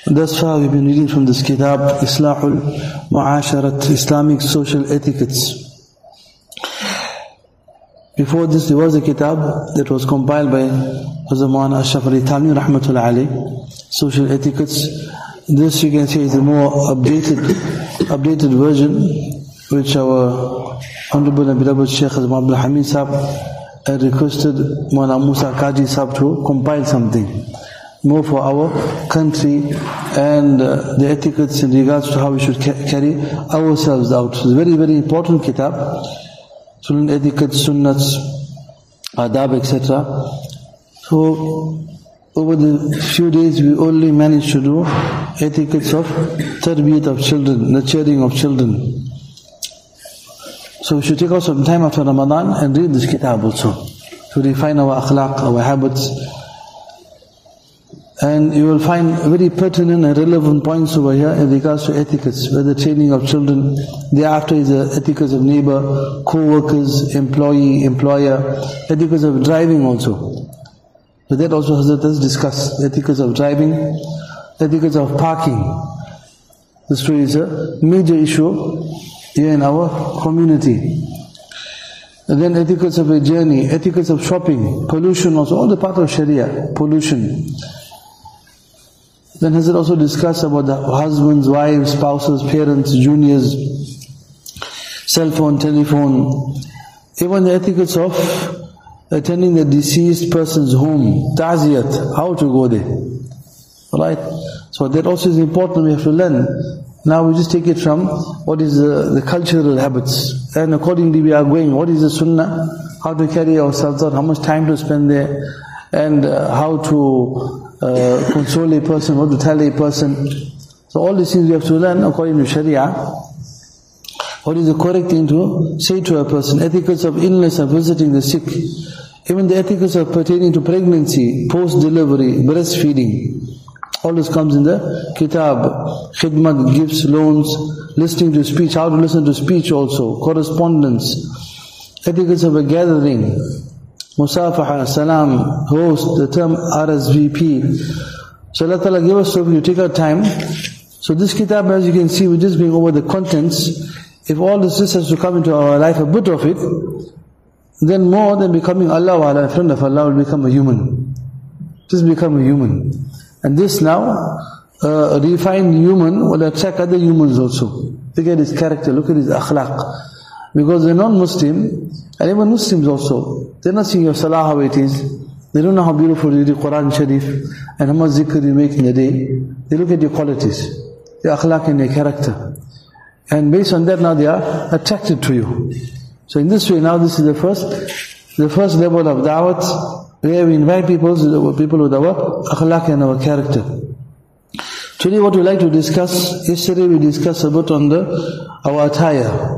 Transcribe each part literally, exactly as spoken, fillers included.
Thus far we've been reading from this kitab, Islahul Mu'asharat, Islamic Social Etiquettes. Before this there was a kitab that was compiled by Hazrat Maulana Ashraf Ali Thanvi Rahmatullah Alayh, Social Etiquettes. This you can say is a more updated updated version, which our Honorable and beloved Shaykh Hazrat Abdul Hamid Sahab had requested Maulana Musa Qaji Sahab to compile something more for our country and uh, the etiquettes in regards to how we should ca carry ourselves out. It's a very, very important kitab. Sunnah etiquettes, sunnats, adab, et cetera. So, over the few days we only managed to do etiquettes of tarbiyat of children, nurturing of children. So we should take out some time after Ramadan and read this kitab also, to refine our akhlaq, our habits. And you will find very pertinent and relevant points over here in regards to etiquettes, whether training of children, thereafter is the etiquettes of neighbor, co-workers, employee, employer, etiquettes of driving also. So that also Hazrat has discussed, etiquettes of driving, etiquettes of parking. This is a major issue here in our community. And then etiquettes of a journey, etiquettes of shopping, pollution also, all the part of Sharia, pollution. Then Hazrat also discussed about the husbands, wives, spouses, parents, juniors, cell phone, telephone, even the etiquettes of attending the deceased person's home, ta'ziyat, how to go there. Right? So that also is important, we have to learn. Now we just take it from what is the, the cultural habits, and accordingly we are going, what is the sunnah, how to carry ourselves out, how much time to spend there, and uh, how to uh, console a person, how to tell a person. So all these things we have to learn according to Sharia. What is the correct thing to say to a person? Etiquettes of illness, of visiting the sick, even the etiquettes of pertaining to pregnancy, post-delivery, breastfeeding. All this comes in the kitab. Khidmat, gifts, loans, listening to speech, how to listen to speech also, correspondence, etiquettes of a gathering, musafaha, salam, host, the term R S V P. So Allah Ta'ala give us so you take our time. So this kitab, as you can see, we're just going over the contents. If all this just has to come into our life, a bit of it, then more than becoming Allah wa a friend of Allah, will become a human. Just become a human. And this now, uh, a refined human will attract other humans also. Look at his character, look at his akhlaq. Because they're non-Muslim, and even Muslims also, they're not seeing your salah how it is. They don't know how beautiful you read Quran Sharif, and how much zikr you make in the day. They look at your qualities, your akhlaq and your character. And based on that now they are attracted to you. So in this way now, this is the first, the first level of da'wat, where we invite people, people with our akhlaq and our character. Today what we like to discuss, yesterday we discussed a bit on the, our attire.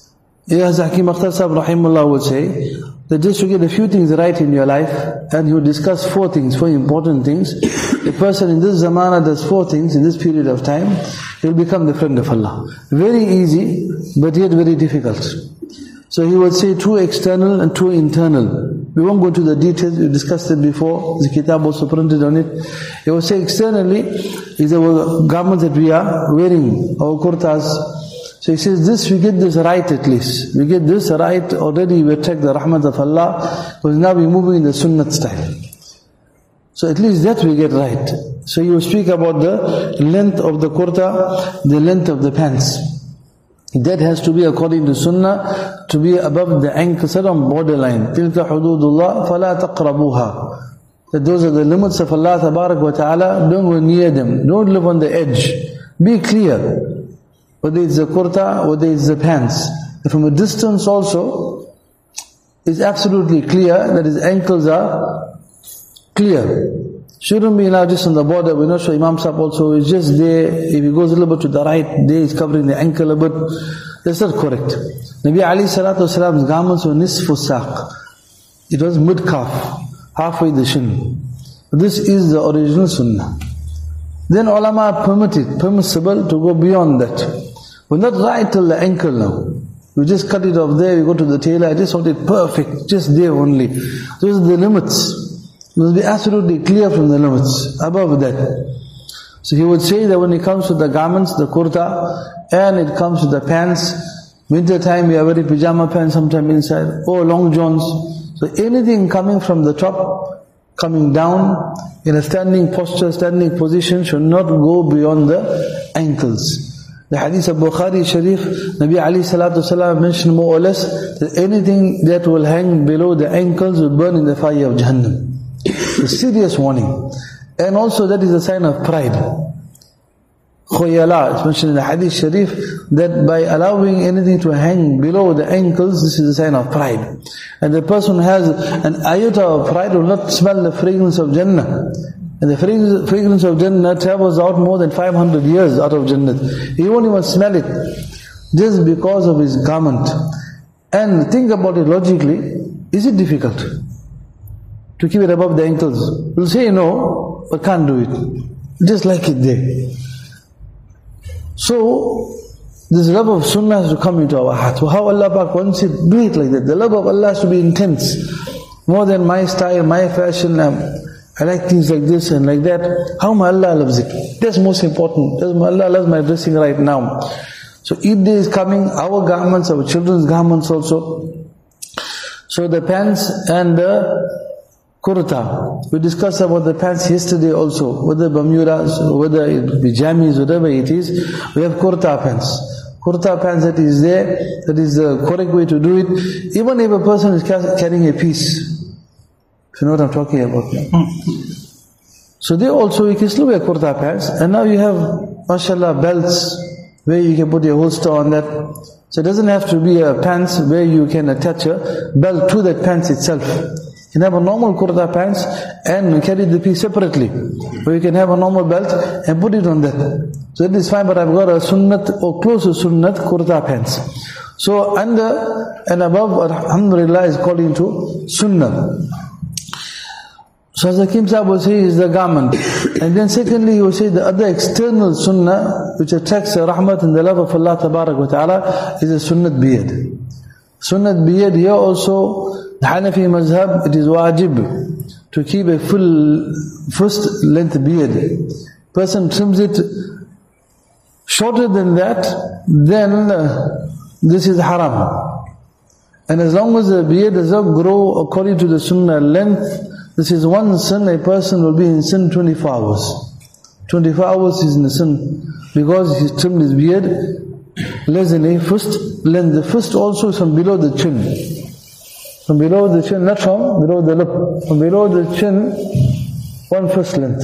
As Hakim Akhtar Sahib Rahimullah would say, that just to get a few things right in your life, and he would discuss four things, four important things. A person in this zamana does four things in this period of time, he will become the friend of Allah. Very easy, but yet very difficult. So he would say two external and two internal. We won't go into the details, we discussed it before, the kitab also printed on it. He would say externally is our garments that we are wearing, our kurtas. So he says this, we get this right at least. We get this right, already we attract the rahmat of Allah, because now we're moving in the sunnat style. So at least that we get right. So he will speak about the length of the kurta, the length of the pants. That has to be according to sunnah, to be above the ankle, set on borderline. تِلْكَ حُدُودُ اللَّهِ فَلَا تَقْرَبُوهَا. That those are the limits of Allah Tabarak wa Ta'ala, don't go near them, don't live on the edge. Be clear. Whether it's the kurta, whether it's the pants. And from a distance also, it's absolutely clear that his ankles are clear. Shouldn't be now just on the border. We're not sure Imam Sahib also is just there. If he goes a little bit to the right, there he's covering the ankle a bit. That's not correct. Nabi Ali Salatu Wasalam's garments were nisfu saq. It was mid-calf, halfway the shin. This is the original sunnah. Then ulama permitted, permissible to go beyond that. We're not right till the ankle now. We just cut it off there, we go to the tailor, I just want it perfect, just there only. Those are the limits. You must be absolutely clear from the limits, above that. So he would say that when it comes to the garments, the kurta, and it comes to the pants, winter time we are wearing pyjama pants sometime inside, or long johns. So anything coming from the top, coming down, in a standing posture, standing position, should not go beyond the ankles. The hadith of Bukhari Sharif, Nabi alayhi salatu salam mentioned more or less that anything that will hang below the ankles will burn in the fire of Jahannam. A serious warning. And also that is a sign of pride. Khuyala, it's mentioned in the hadith Sharif, that by allowing anything to hang below the ankles, this is a sign of pride. And the person who has an iota of pride will not smell the fragrance of Jannah. And the fragrance of Jannah travels out more than five hundred years out of Jannah. He won't even smell it, just because of his garment. And think about it logically, is it difficult to keep it above the ankles? We'll say no, but can't do it. Just like it there. So, this love of sunnah has to come into our heart. How Allah Pak wants it, do it like that. The love of Allah has to be intense. More than my style, my fashion, um, I like things like this and like that. How my Allah loves it. That's most important. That's my Allah loves my dressing right now. So Eid day is coming, our garments, our children's garments also. So the pants and the kurta. We discussed about the pants yesterday also. Whether Bermudas, whether it be jammies, whatever it is. We have kurta pants. Kurta pants that is there, that is the correct way to do it. Even if a person is carrying a piece. If you know what I'm talking about now. So they also, you can still wear kurta pants. And now you have, mashallah, belts where you can put your holster on that. So it doesn't have to be a pants where you can attach a belt to that pants itself. You can have a normal kurta pants and carry the piece separately. Or you can have a normal belt and put it on that. So it is fine, but I've got a sunnat or close to sunnat kurta pants. So under and above, alhamdulillah, is called into sunnah. So as Hakim Sahib will say, is the garment. And then secondly, he will say the other external sunnah, which attracts the rahmat and the love of Allah Tabarak wa Ta'ala, is the sunnat beard. Sunnat beard, here also, the Hanafi mazhab, it is wajib to keep a full, first length beard. Person trims it shorter than that, then uh, this is haram. And as long as the beard does not grow according to the sunnah length, this is one sin, a person will be in sin twenty-four hours. twenty-four hours is in the sin, because he trimmed his beard less than a first length. The first also is from below the chin. From below the chin, not from below the lip. From below the chin, one first length.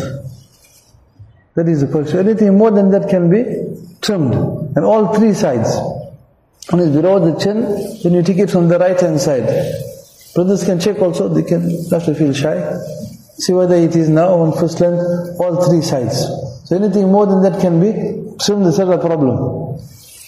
That is the first. So anything more than that can be trimmed. And all three sides. When it's below the chin, then you take it from the right hand side. Brothers can check also, they can not to feel shy. See whether it is now on first length, all three sides. So anything more than that can be trimmed, is not a problem.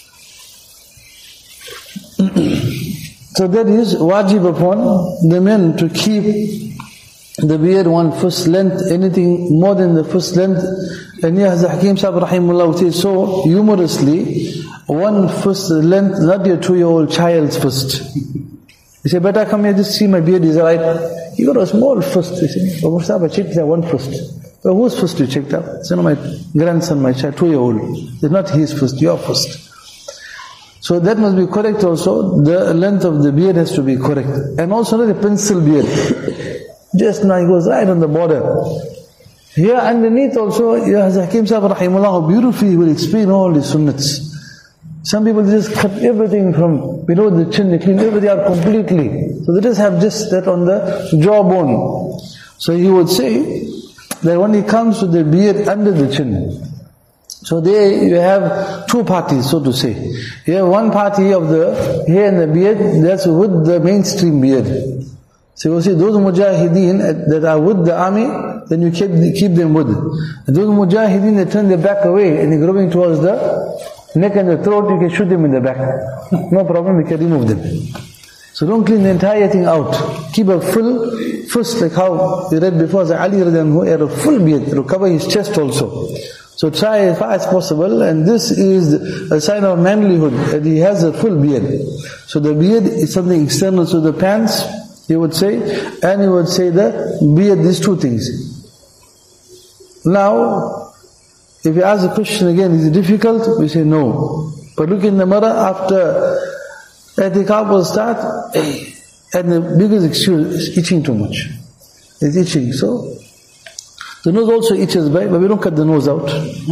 So that is wajib upon the men to keep the beard one first length, anything more than the first length. And here Hazrat Hakim Sahib Rahimullah says so humorously, one first length, not your two-year-old child's first. He said, better come here, just see my beard is right. He got a small first. He said, oh, Mustafa, I checked that one first. Well, who's first you checked out? He said, no, my grandson, my child, two-year-old. It's not his first, your first. So that must be correct also. The length of the beard has to be correct. And also not a pencil beard. Just now he goes right on the border. Here underneath also, Hazrat Hakim Sahib Rahimullah, beautifully he will explain all the sunnats. Some people just cut everything from below the chin, they clean everything out completely. So they just have just that on the jawbone. So he would say that when it comes to the beard under the chin, so there you have two parties, so to say. You have one party of the hair and the beard, that's with the mainstream beard. So you see those mujahideen that are with the army, then you keep, keep them with. And those mujahideen that turn their back away and they're growing towards the neck and the throat, you can shoot them in the back. No problem, we can remove them. So don't clean the entire thing out. Keep a full, first like how we read before, the Ali radiallahu anhu had a full beard to cover his chest also. So try as far as possible, and this is a sign of manlyhood, that he has a full beard. So the beard is something external to the pants, he would say, and he would say the beard, these two things. Now, If you ask the question again, is it difficult? We say no. But look in the mirror after i'tikaf will start, hey, and the biggest excuse is itching too much. It's itching. So the nose also itches, right? But we don't cut the nose out.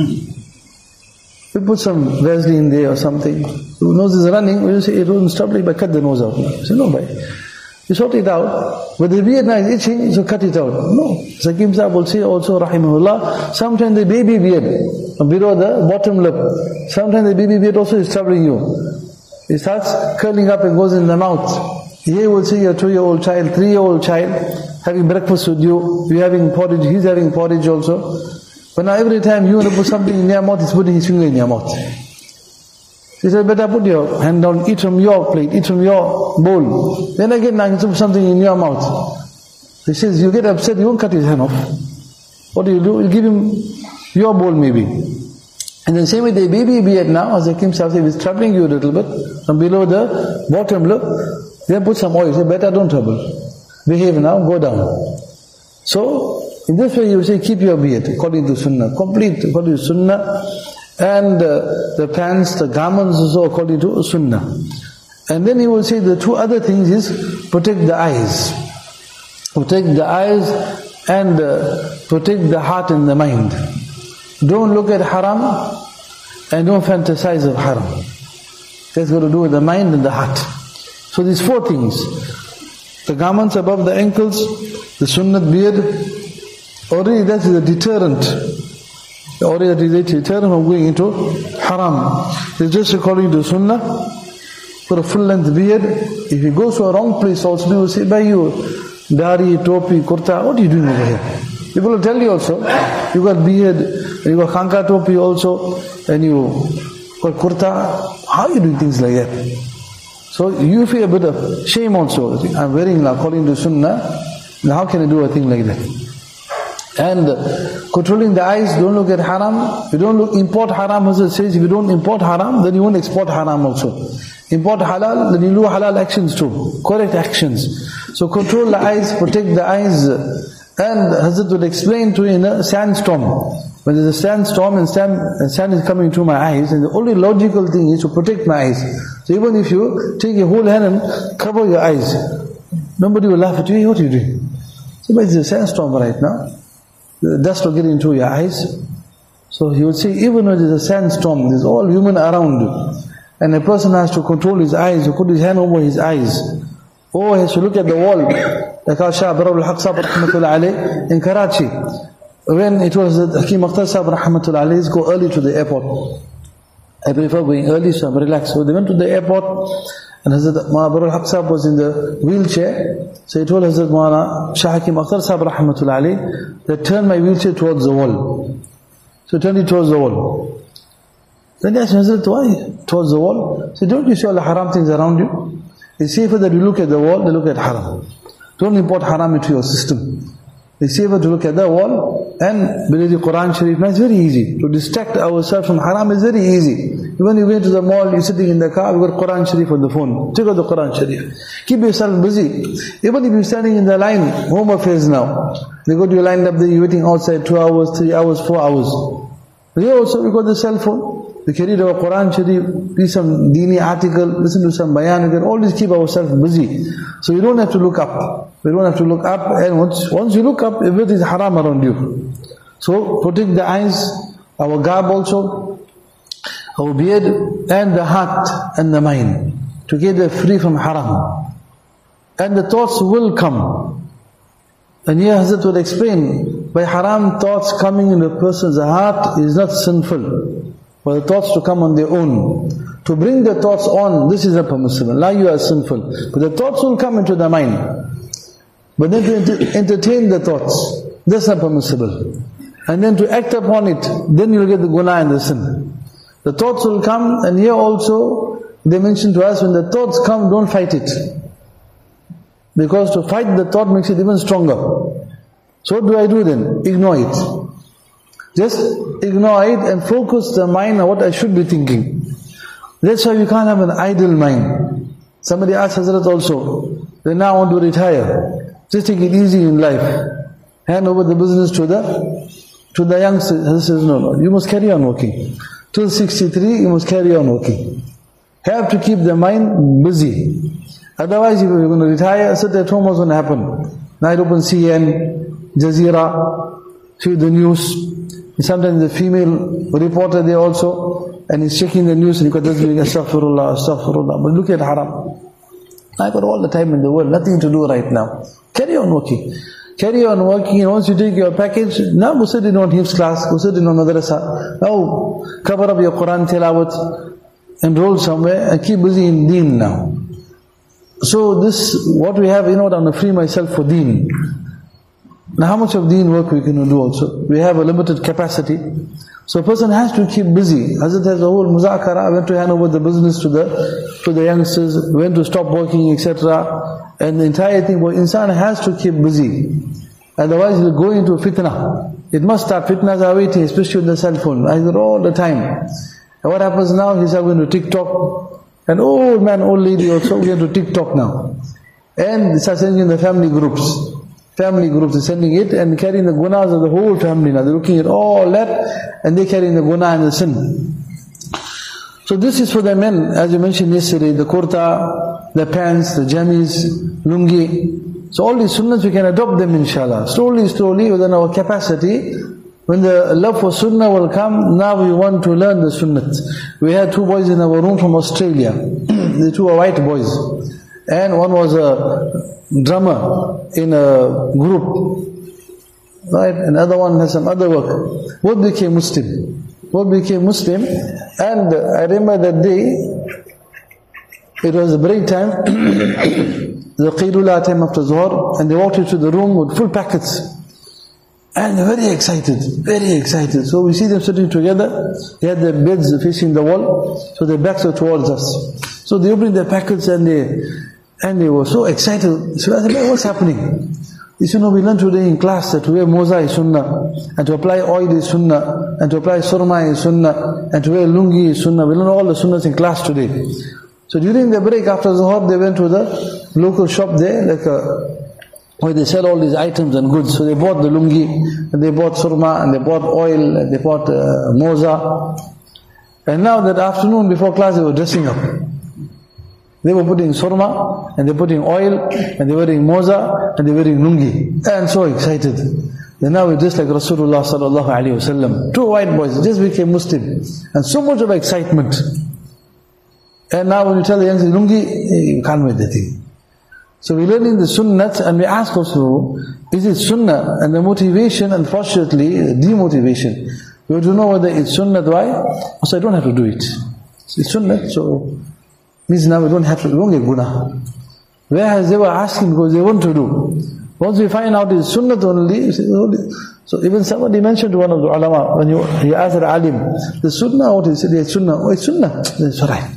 We put some Vaseline there or something. The nose is running, we say it won't stop, but cut the nose out. We say no, bhai. You sort it out. But the beard now is itching, so cut it out. No. Sakim Sahib will say also, rahimahullah, sometimes the baby beard, below the bottom lip, sometimes the baby beard also is troubling you. It starts curling up and goes in the mouth. Here will see your two-year-old child, three-year-old child, having breakfast with you, you're having porridge, he's having porridge also. But now every time you want to put something in your mouth, he's putting his finger in your mouth. He said, better put your hand down, eat from your plate, eat from your bowl. Then again, now he's put something in your mouth. He says, you get upset, you won't cut his hand off. What do you do? You give him your bowl maybe. And then same with the baby beard now, as Hakim Sahib said, it's troubling you a little bit, from below the bottom lip, then put some oil. He said, better don't trouble. Behave now, go down. So, in this way you say, keep your beard, according to Sunnah. Complete, according to Sunnah. And uh, the pants, the garments also according to Sunnah. And then he will say the two other things is, protect the eyes. Protect the eyes and uh, protect the heart and the mind. Don't look at haram and don't fantasize of haram. That's got to do with the mind and the heart. So these four things. The garments above the ankles, the sunnat beard, already that is a deterrent. Already that is a deterrent from going into haram. It's just according to sunnah, for a full length beard. If you go to a wrong place also, people will say, by you, dari, topi, kurta, what are you doing over here? People will tell you also, you got beard, you got khanka topi also, and you got kurta, how are you doing things like that? So you feel a bit of shame also. I'm wearing now according to sunnah, and how can I do a thing like that? And uh, controlling the eyes, don't look at haram. You don't look, import haram, Hazrat says, if you don't import haram, then you won't export haram also. Import halal, then you do halal actions too, correct actions. So control the eyes, protect the eyes. And Hazrat would explain to you in a sandstorm. When there's a sandstorm and sand, and sand is coming to my eyes, and the only logical thing is to protect my eyes. So even if you take your whole hand and cover your eyes, nobody will laugh at you, hey, what are you doing? So but it's a sandstorm right now. The dust will get into your eyes. So he would say, even when there's a sandstorm, there's all human around you, and a person has to control his eyes, to put his hand over his eyes, or he has to look at the wall, like our Shah Barul Haq Sahib rahmatullah alayh in Karachi. When it was that Hakim Akhtar Sahib rahmatullah alayh go early to the airport. I prefer going early, so I'm relaxed. So they went to the airport, and Hazrat Barul Haq Sahib was in the wheelchair. So he told Hazrat Maulana Shah Hakim Akhtar Sahib rahmatullah alayh that turn my wheelchair towards the wall. So turn it towards the wall. Then he asked Hazrat, why towards the wall? He said, don't you see all the haram things around you? It's safer that you look at the wall than look at haram. Don't import haram into your system. It's safer to look at the wall and believe the Quran Sharif. Now it's very easy. To distract ourselves from haram is very easy. When you go into the mall, you're sitting in the car, you've got Quran Sharif on the phone. Take out the Quran Sharif. Keep yourself busy. Even if you're standing in the line, home affairs now. They got you lined up there, you're waiting outside two hours, three hours, four hours. Here also we got the cell phone. We can read our Quran Sharif, read some Dini article, listen to some bayan, we can always keep ourselves busy. So you don't have to look up. We don't have to look up, and once, once you look up, everything is haram around you. So protect the eyes, our garb also, our beard, and the heart and the mind, to get them free from haram. And the thoughts will come. And here Hazrat will explain, by haram thoughts coming in a person's heart is not sinful. For the thoughts to come on their own. To bring the thoughts on, this is not permissible. Now you are sinful. But the thoughts will come into the mind. But then to entertain the thoughts, that's not permissible. And then to act upon it, then you'll get the guna and the sin. The thoughts will come, and here also, they mention to us, when the thoughts come, don't fight it. Because to fight the thought makes it even stronger. So what do I do then? Ignore it. Just ignore it and focus the mind on what I should be thinking. That's why you can't have an idle mind. Somebody asked Hazrat also, they now want to retire. Just take it easy in life. Hand over the business to the To the youngsters, he says, no, no, you must carry on working. Till sixty-three, you must carry on working. Have to keep the mind busy. Otherwise, if you're going to retire, sit at home, what's going to happen? Night open C N, Jazeera, see the news. Sometimes the female reporter there also, and he's checking the news and he goes, astaghfirullah, astaghfirullah. But look at haram. I got all the time in the world, nothing to do right now. Carry on working. Carry on working, and once you take your package, now go sit in on Hifz class, go sit in on madrasa. Now cover up your Quran tilawat, enroll somewhere and keep busy in deen now. So this, what we have, you know, I'm going to free myself for deen. Now how much of deen work we can do also? We have a limited capacity. So a person has to keep busy. Hazrat has a whole muzakara, went to hand over the business to the to the youngsters, when to stop working, et cetera. And the entire thing, but insan has to keep busy. Otherwise he'll go into fitna. It must start, fitnas are waiting, especially with the cell phone. I hear all the time. And what happens now, he's going to TikTok. An old man, old lady also going to TikTok now. And they start sending in the family groups. Family groups are sending it and carrying the gunas of the whole family now. They're looking at all that and they're carrying the guna and the sin. So this is for the men, as you mentioned yesterday, the kurta, the pants, the jammis, lungi. So all these sunnahs we can adopt them inshallah. Slowly, slowly within our capacity. When the love for sunnah will come, now we want to learn the sunnah. We had two boys in our room from Australia. The two are white boys. And one was a drummer in a group, right? Another one has some other work. Both became Muslim. Both became Muslim. And I remember that day, it was a break time, the Qeedullah time after Zuhr, and they walked into the room with full packets. And they're very excited, very excited. So we see them sitting together. They had their beds facing the wall, so their backs are towards us. So they opened their packets and they And they were so excited. So I said, what's happening? He said, no, we learned today in class that to wear moza is sunnah, and to apply oil is sunnah, and to apply surma is sunnah, and to wear lungi is sunnah. We learned all the sunnahs in class today. So during the break after Zuhr, they went to the local shop there, like a, where they sell all these items and goods. So they bought the lungi, and they bought surma, and they bought oil, and they bought uh, moza. And now that afternoon before class, they were dressing up. They were putting surma, and they're putting oil, and they're wearing moza, and they're wearing lungi. And so excited. And now we're just like Rasulullah sallallahu alayhi wa sallam. Two white boys just became Muslim. And so much of excitement. And now when you tell the youngsters, lungi, you can't wear the thing. So we're learning the sunnats, and we ask also, is it sunnah? And the motivation, unfortunately, demotivation. We want to know whether it's sunnah, why? So I don't have to do it. It's sunnah, so means now we don't have to, we don't get guna. Whereas they were asking because they want to do. Once we find out it's sunnah only, so even somebody mentioned to one of the ulama, when you, he asked the alim, the sunnah, what he said, it's sunnah, oh it's sunnah, it's alright.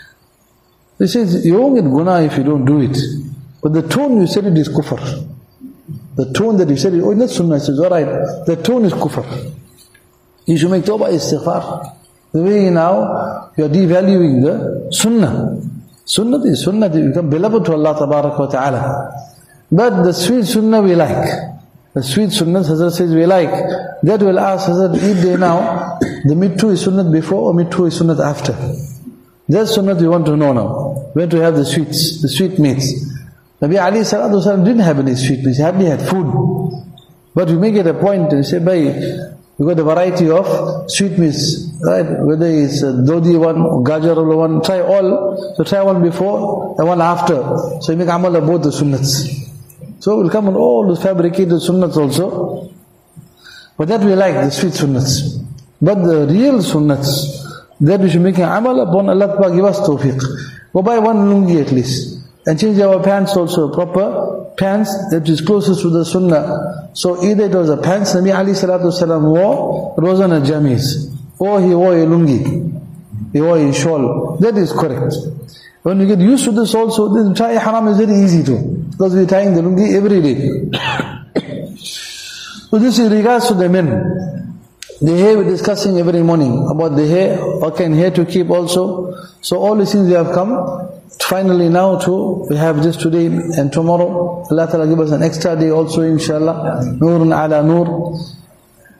He says, you won't get guna if you don't do it. But the tone you said it is kufr. The tone that you said it, oh it's not sunnah, he says, alright, the tone is kufr. You should make tawbah istighfar. The way now, you are devaluing the sunnah. Sunnah is sunnah, you become beloved to Allah tabarak wa ta'ala. But the sweet sunnah we like. The sweet sunnah, Hazrat says we like. That will ask Hazrat, if they now, the mittu is sunnah before or mittu is sunnah after. That's sunnah we want to know now. When to have the sweets, the sweet meats. Nabi Ali sallallahu alaihi wasallam didn't have any sweet meats, he hardly had food. But we make it a point and say, bhai, you got a variety of sweet meats, right? Whether it's a dodi one or gajar one, try all. So try one before and one after. So you make amal of both the sunnats. So we'll come on all the fabricated sunnats also. But that we like, the sweet sunnats. But the real sunnats, that we should make an amal upon Allah Ta'ala give us tawfiq. Go buy one lungi at least. And change our pants also, proper pants that is closest to the sunnah. So either it was a pants Nabi Ali salatu wasalam wore, it wasn't a jamis. Or he wore a lungi. He wore a shawl. That is correct. When you get used to this also, then tie haram is very easy too. Because we're tying the lungi every day. So this is regards to the men. The hair we're discussing every morning about the hair, what can hair to keep also. So all these things we have come. Finally now too, we have just today and tomorrow. Allah Ta'ala give us an extra day also inshallah. Nurun ala nur.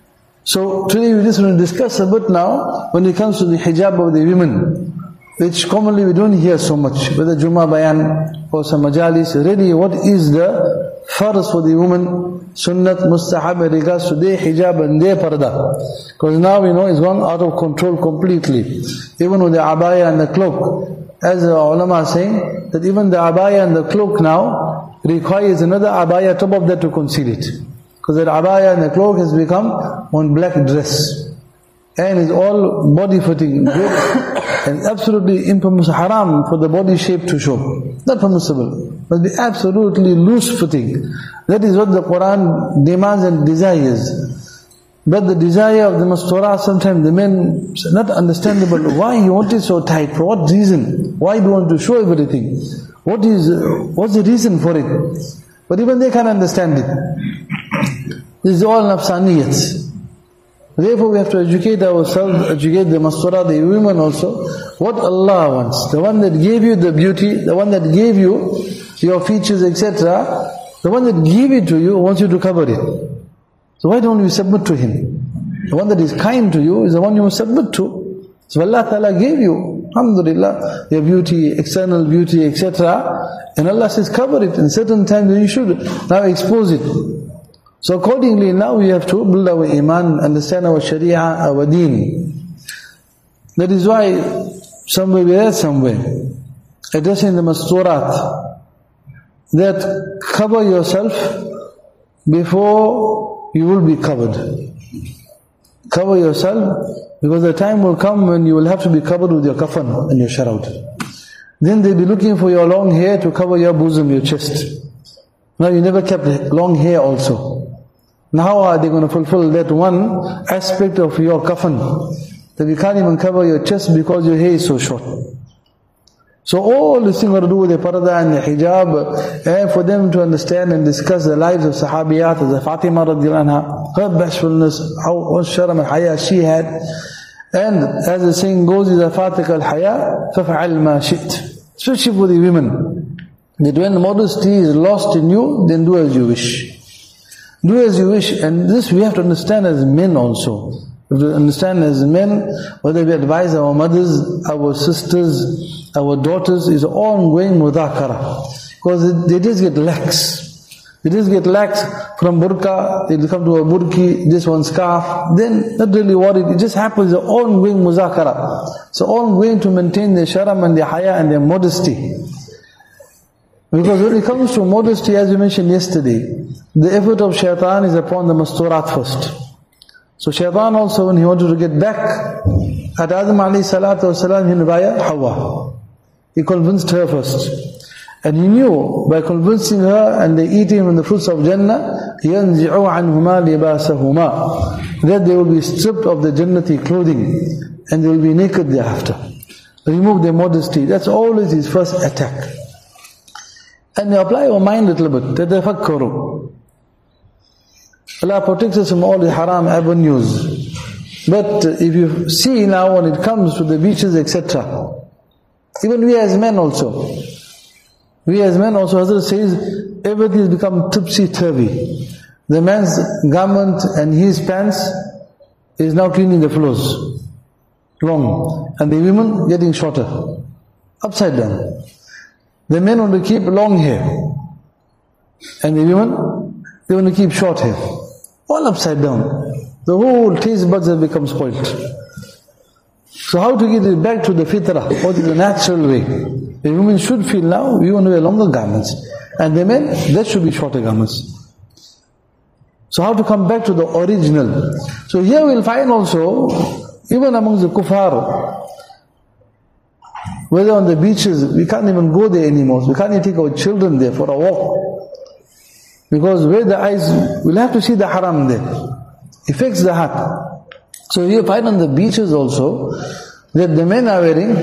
So today we just want to discuss a bit now when it comes to the hijab of the women, which commonly we don't hear so much, whether Jummah Bayan or some majalis. Really, what is the farz for the woman, sunnat, mustahab in regards to their hijab and their parda? Because now we know it's gone out of control completely. Even with the abaya and the cloak, as the ulama are saying, that even the abaya and the cloak now requires another abaya top of that to conceal it. Because that abaya and the cloak has become one black dress. And it's all body fitting, and absolutely impermissible, haram for the body shape to show. Not permissible. Must be absolutely loose fitting. That is what the Quran demands and desires. But the desire of the mastura, sometimes the men, not understandable. Why you want it so tight? For what reason? Why do you want to show everything? What is, what's the reason for it? But even they can't understand it. This is all nafsaniyat. Therefore we have to educate ourselves, educate the mastura, the women also, what Allah wants. The one that gave you the beauty, the one that gave you your features, et cetera, the one that gave it to you wants you to cover it. So why don't you submit to Him? The one that is kind to you is the one you must submit to. So Allah Ta'ala gave you, alhamdulillah, your beauty, external beauty, et cetera. And Allah says cover it. In certain times you should now expose it. So accordingly now we have to build our iman, understand our sharia, our deen. That is why somewhere we read somewhere, addressing the masturat, that cover yourself before you will be covered. Cover yourself, because the time will come when you will have to be covered with your kafan and your shroud. Then they'll be looking for your long hair to cover your bosom, your chest. Now you never kept long hair also. Now how are they going to fulfill that one aspect of your kafan? That you can't even cover your chest because your hair is so short. So all this thing got to do with the parda and the hijab, and for them to understand and discuss the lives of sahabiyat, as Fatima radiallahu anha, her bashfulness, how what sharam al-haya she had. And as the saying goes, إِذَا فَاتَكَ الْحَيَا فَفَعَلْ مَا شِئْتَ. Especially for the women, that when modesty is lost in you, then do as you wish. Do as you wish. And this we have to understand as men also. We have to understand as men, whether we advise our mothers, our sisters, our daughters, is ongoing mudhakara. Because they just get lax. They just get lax from burqa, they'll come to a burki, this one scarf, then not really worried. It just happens, the ongoing muzakara. So ongoing to maintain their sharam and their haya and their modesty. Because when it comes to modesty, as we mentioned yesterday, the effort of shaitan is upon the masturat first. So shaitan also, when he wanted to get back at Adam alayhi salatu wasalam, he invited Hawa. He convinced her first. And he knew by convincing her and they eating from the fruits of Jannah, يَنْزِعُ عَنْهُمَا لِبَاسَهُمَا, that they will be stripped of the Jannati clothing and they will be naked thereafter. Remove their modesty. That's always his first attack. And we apply our mind a little bit. تَتَفَكَّرُ. Allah protects us from all the haram avenues. But if you see now when it comes to the beaches, et cetera, even we as men also, we as men also, Hazrat says, everything has become tipsy-turvy. The man's garment and his pants is now cleaning the floors. Long. And the women getting shorter. Upside down. The men want to keep long hair. And the women, they want to keep short hair. All upside down. The whole taste buds have become spoiled. So how to get it back to the fitrah, or to the natural way? The women should feel now, we want to wear longer garments. And the men, that should be shorter garments. So how to come back to the original? So here we'll find also, even among the kuffar, whether on the beaches, we can't even go there anymore. We can't even take our children there for a walk. Because where the eyes, we'll have to see the haram there. It affects the heart. So you find on the beaches also, that the men are wearing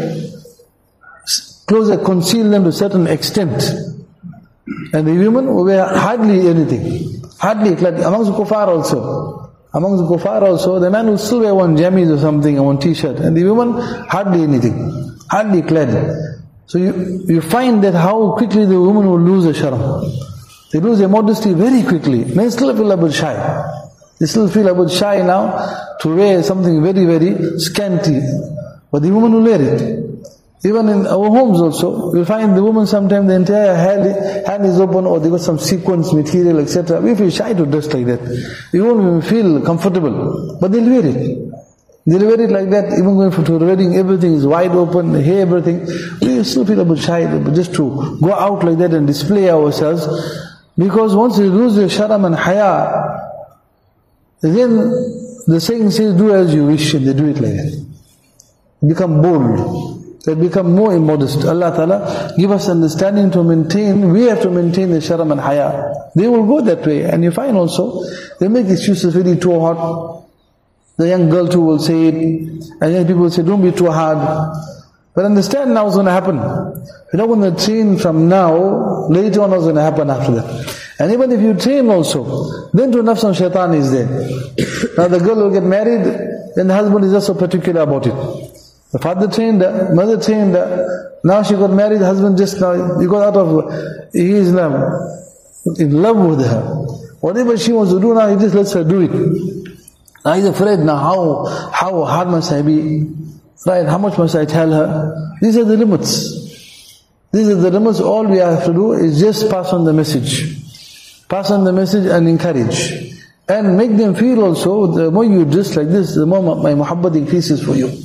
clothes that conceal them to a certain extent. And the women will wear hardly anything. Hardly, like amongst the kuffar also. Amongst the kuffar also, the man will still wear one jammies or something, or one t-shirt. And the woman, hardly anything. Hardly clad. So you, you find that how quickly the woman will lose a sharam. They lose their modesty very quickly. Men still feel a bit shy. They still feel a bit shy now to wear something very, very scanty. But the woman will wear it. Even in our homes also, you'll find the woman sometimes the entire hand, hand is open, or they got some sequence material, et cetera. We feel shy to dress like that. We won't even feel comfortable. But they'll wear it. They'll wear it like that, even going to a wedding, everything is wide open, the hair, everything. We still feel a bit shy, but just to go out like that and display ourselves. Because once you lose your sharam and haya, then the saying says, do as you wish, and they do it like that. Become bold. They become more immodest. Allah Ta'ala give us understanding to maintain, we have to maintain the sharam and haya. They will go that way. And you find also, they make excuses really too hot. The young girl too will say it. And young people will say, don't be too hard. But understand now what's going to happen. You're not going to train from now, later on what's going to happen after that. And even if you train also, then to nafs and shaitan is there. Now the girl will get married, then the husband is also particular about it. The father trained her, mother trained her. Now she got married, the husband just now, he got out of, he is now in love with her. Whatever she wants to do now, he just lets her do it. Now he's afraid now, how, how hard must I be? Right, how much must I tell her? These are the limits. These are the limits. All we have to do is just pass on the message. Pass on the message and encourage. And make them feel also, the more you dress like this, the more my muhabbat increases for you.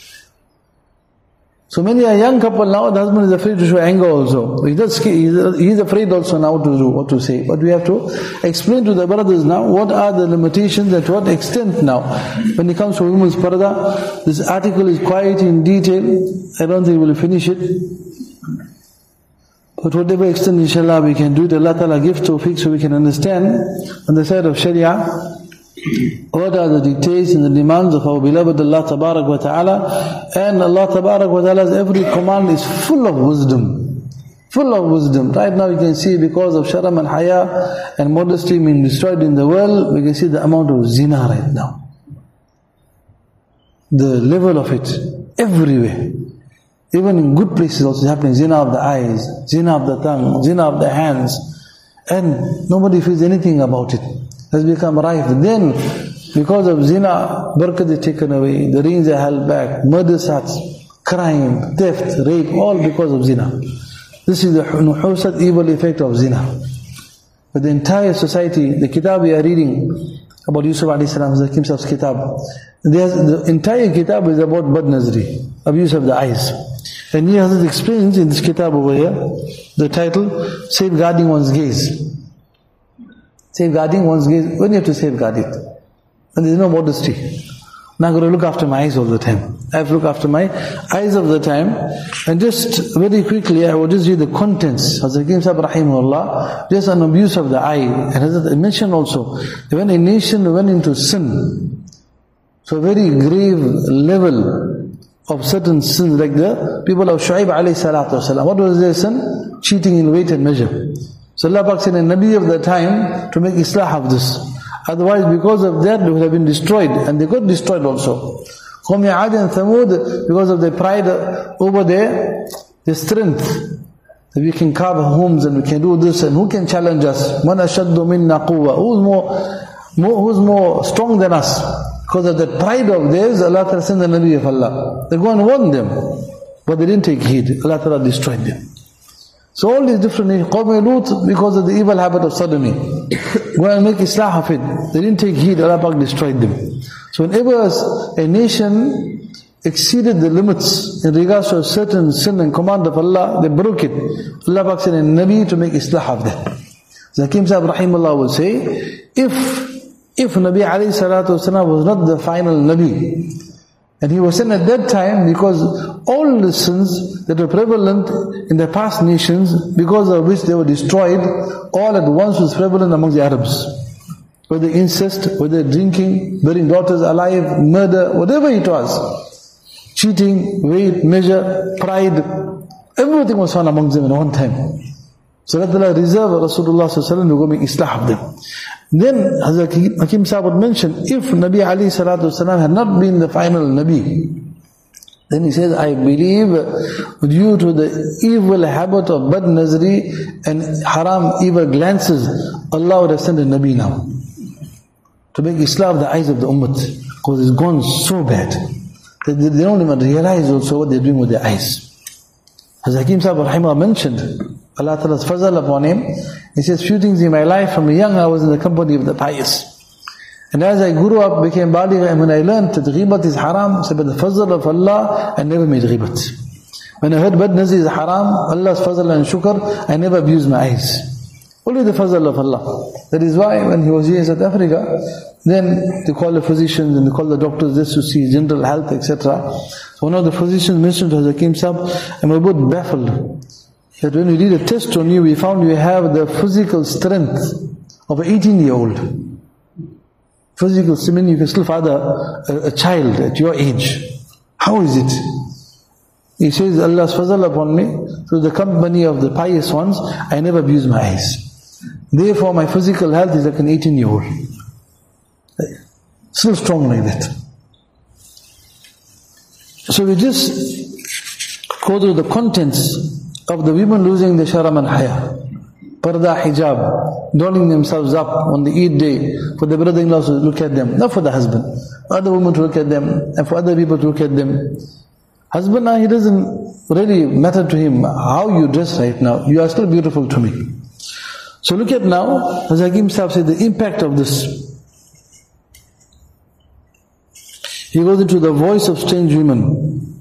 So many a young couple now, the husband is afraid to show anger also. He does, he's afraid also now to do what to say. But we have to explain to the brothers now, what are the limitations, and to what extent now. When it comes to women's parda, this article is quite in detail. I don't think we'll finish it. But whatever extent, inshallah, we can do it. Allah Ta'ala give tawfiq so we can understand on the side of Sharia, what are the dictates and the demands of our beloved Allah Tabarak wa Ta'ala. And Allah Tabarak wa Ta'ala's every command is full of wisdom. Full of wisdom. Right now you can see, because of sharam and haya and modesty being destroyed in the world, we can see the amount of zina right now. The level of it, everywhere. Even in good places also happening. Zina of the eyes, zina of the tongue, zina of the hands. And nobody feels anything about it. Has become rife. Then, because of zina, barakat is taken away, the rains are held back, murder starts, crime, theft, rape, all because of zina. This is the nuhusat, evil effect of zina. But the entire society, the kitab we are reading about Yusuf alayhi salam, Hakim Sahib's kitab, the entire kitab is about bad nazri, abuse of the eyes. And he has explains in this kitab over here, the title, Safeguarding One's Gaze. Safeguarding one's gaze, when you have to safeguard it. And there is no modesty. Now I'm going to look after my eyes all the time. I have to look after my eyes all the time. And just very quickly, I will just read the contents. Hazrat Hakim Sahib rahimahullah, just an abuse of the eye. And Hazrat mentioned also, when a nation went into sin, so very grave level of certain sins, like the people of Shu'aib alayhi salatu wasalam. What was their sin? Cheating in weight and measure. So Allah Pak sent a Nabi of the time to make islah of this. Otherwise, because of that, they would have been destroyed. And they got destroyed also. Qawm Aad and Thamud, because of their pride over their, their strength. That we can carve homes and we can do this, and who can challenge us? Man ashaddu minna quwwa. Who's more, more, who's more strong than us? Because of that pride of theirs, Allah Ta'ala sent the Nabi of Allah. They go and warn them. But they didn't take heed. Allah Ta'ala destroyed them. So all these different nations, Qawm Lut, because of the evil habit of sodomy, go and make islah of it. They didn't take heed, Allah Pak destroyed them. So whenever a nation exceeded the limits in regards to a certain sin and command of Allah, they broke it. Allah Pak sent a Nabi to make islah of that. So Hakim Sahib rahimahullah will say, if, if Nabi alayhi salatu wasalam was not the final Nabi, and he was sent at that time because all the sins that were prevalent in the past nations, because of which they were destroyed, all at once was prevalent among the Arabs. Whether incest, whether drinking, burying daughters alive, murder, whatever it was. Cheating, weight, measure, pride, everything was found among them in one time. So Allah reserved Rasulullah sallallahu alaihi wasallam to go make islah of them. Then Hazrat Hakim Sahib would mention, if Nabi alayhi salatu wasalam had not been the final Nabi, then he says, I believe due to the evil habit of bad nazri and haram evil glances, Allah would have sent a Nabi now to make Islah of the eyes of the ummah, because it's gone so bad. They, they don't even realize also what they're doing with their eyes. As Hakim Sahib Rahimahullah mentioned, Allah Ta'ala's fazal upon him, he says, few things in my life, from young I was in the company of the pious. And as I grew up, became baligh, and when I learned that ghibat is haram, I said, by the fazl of Allah, I never made ghibat. When I heard bad nazar is haram, Allah's fazl and shukr, I never abused my eyes. Only the fazl of Allah. That is why when he was here in South Africa, then they call the physicians and they call the doctors just to see general health, et cetera. So one of the physicians mentioned to Hakim Sahib, and we were both baffled that when we did a test on you, we found you have the physical strength of an eighteen year old. Physical strength, you can still father a, a child at your age. How is it? He says, Allah's fazal upon me, through the company of the pious ones, I never abuse my eyes. Therefore my physical health is like an eighteen year old. Still strong like that. So we just go through the contents of the women losing the sharam and haya. Parda, hijab, dolling themselves up on the Eid day for the brother-in-law to look at them, not for the husband, other women to look at them, and for other people to look at them. Husband now, he doesn't really matter to him how you dress right now. You are still beautiful to me. So look at now, as Hakim Sahib said, the impact of this. He goes into the voice of strange women.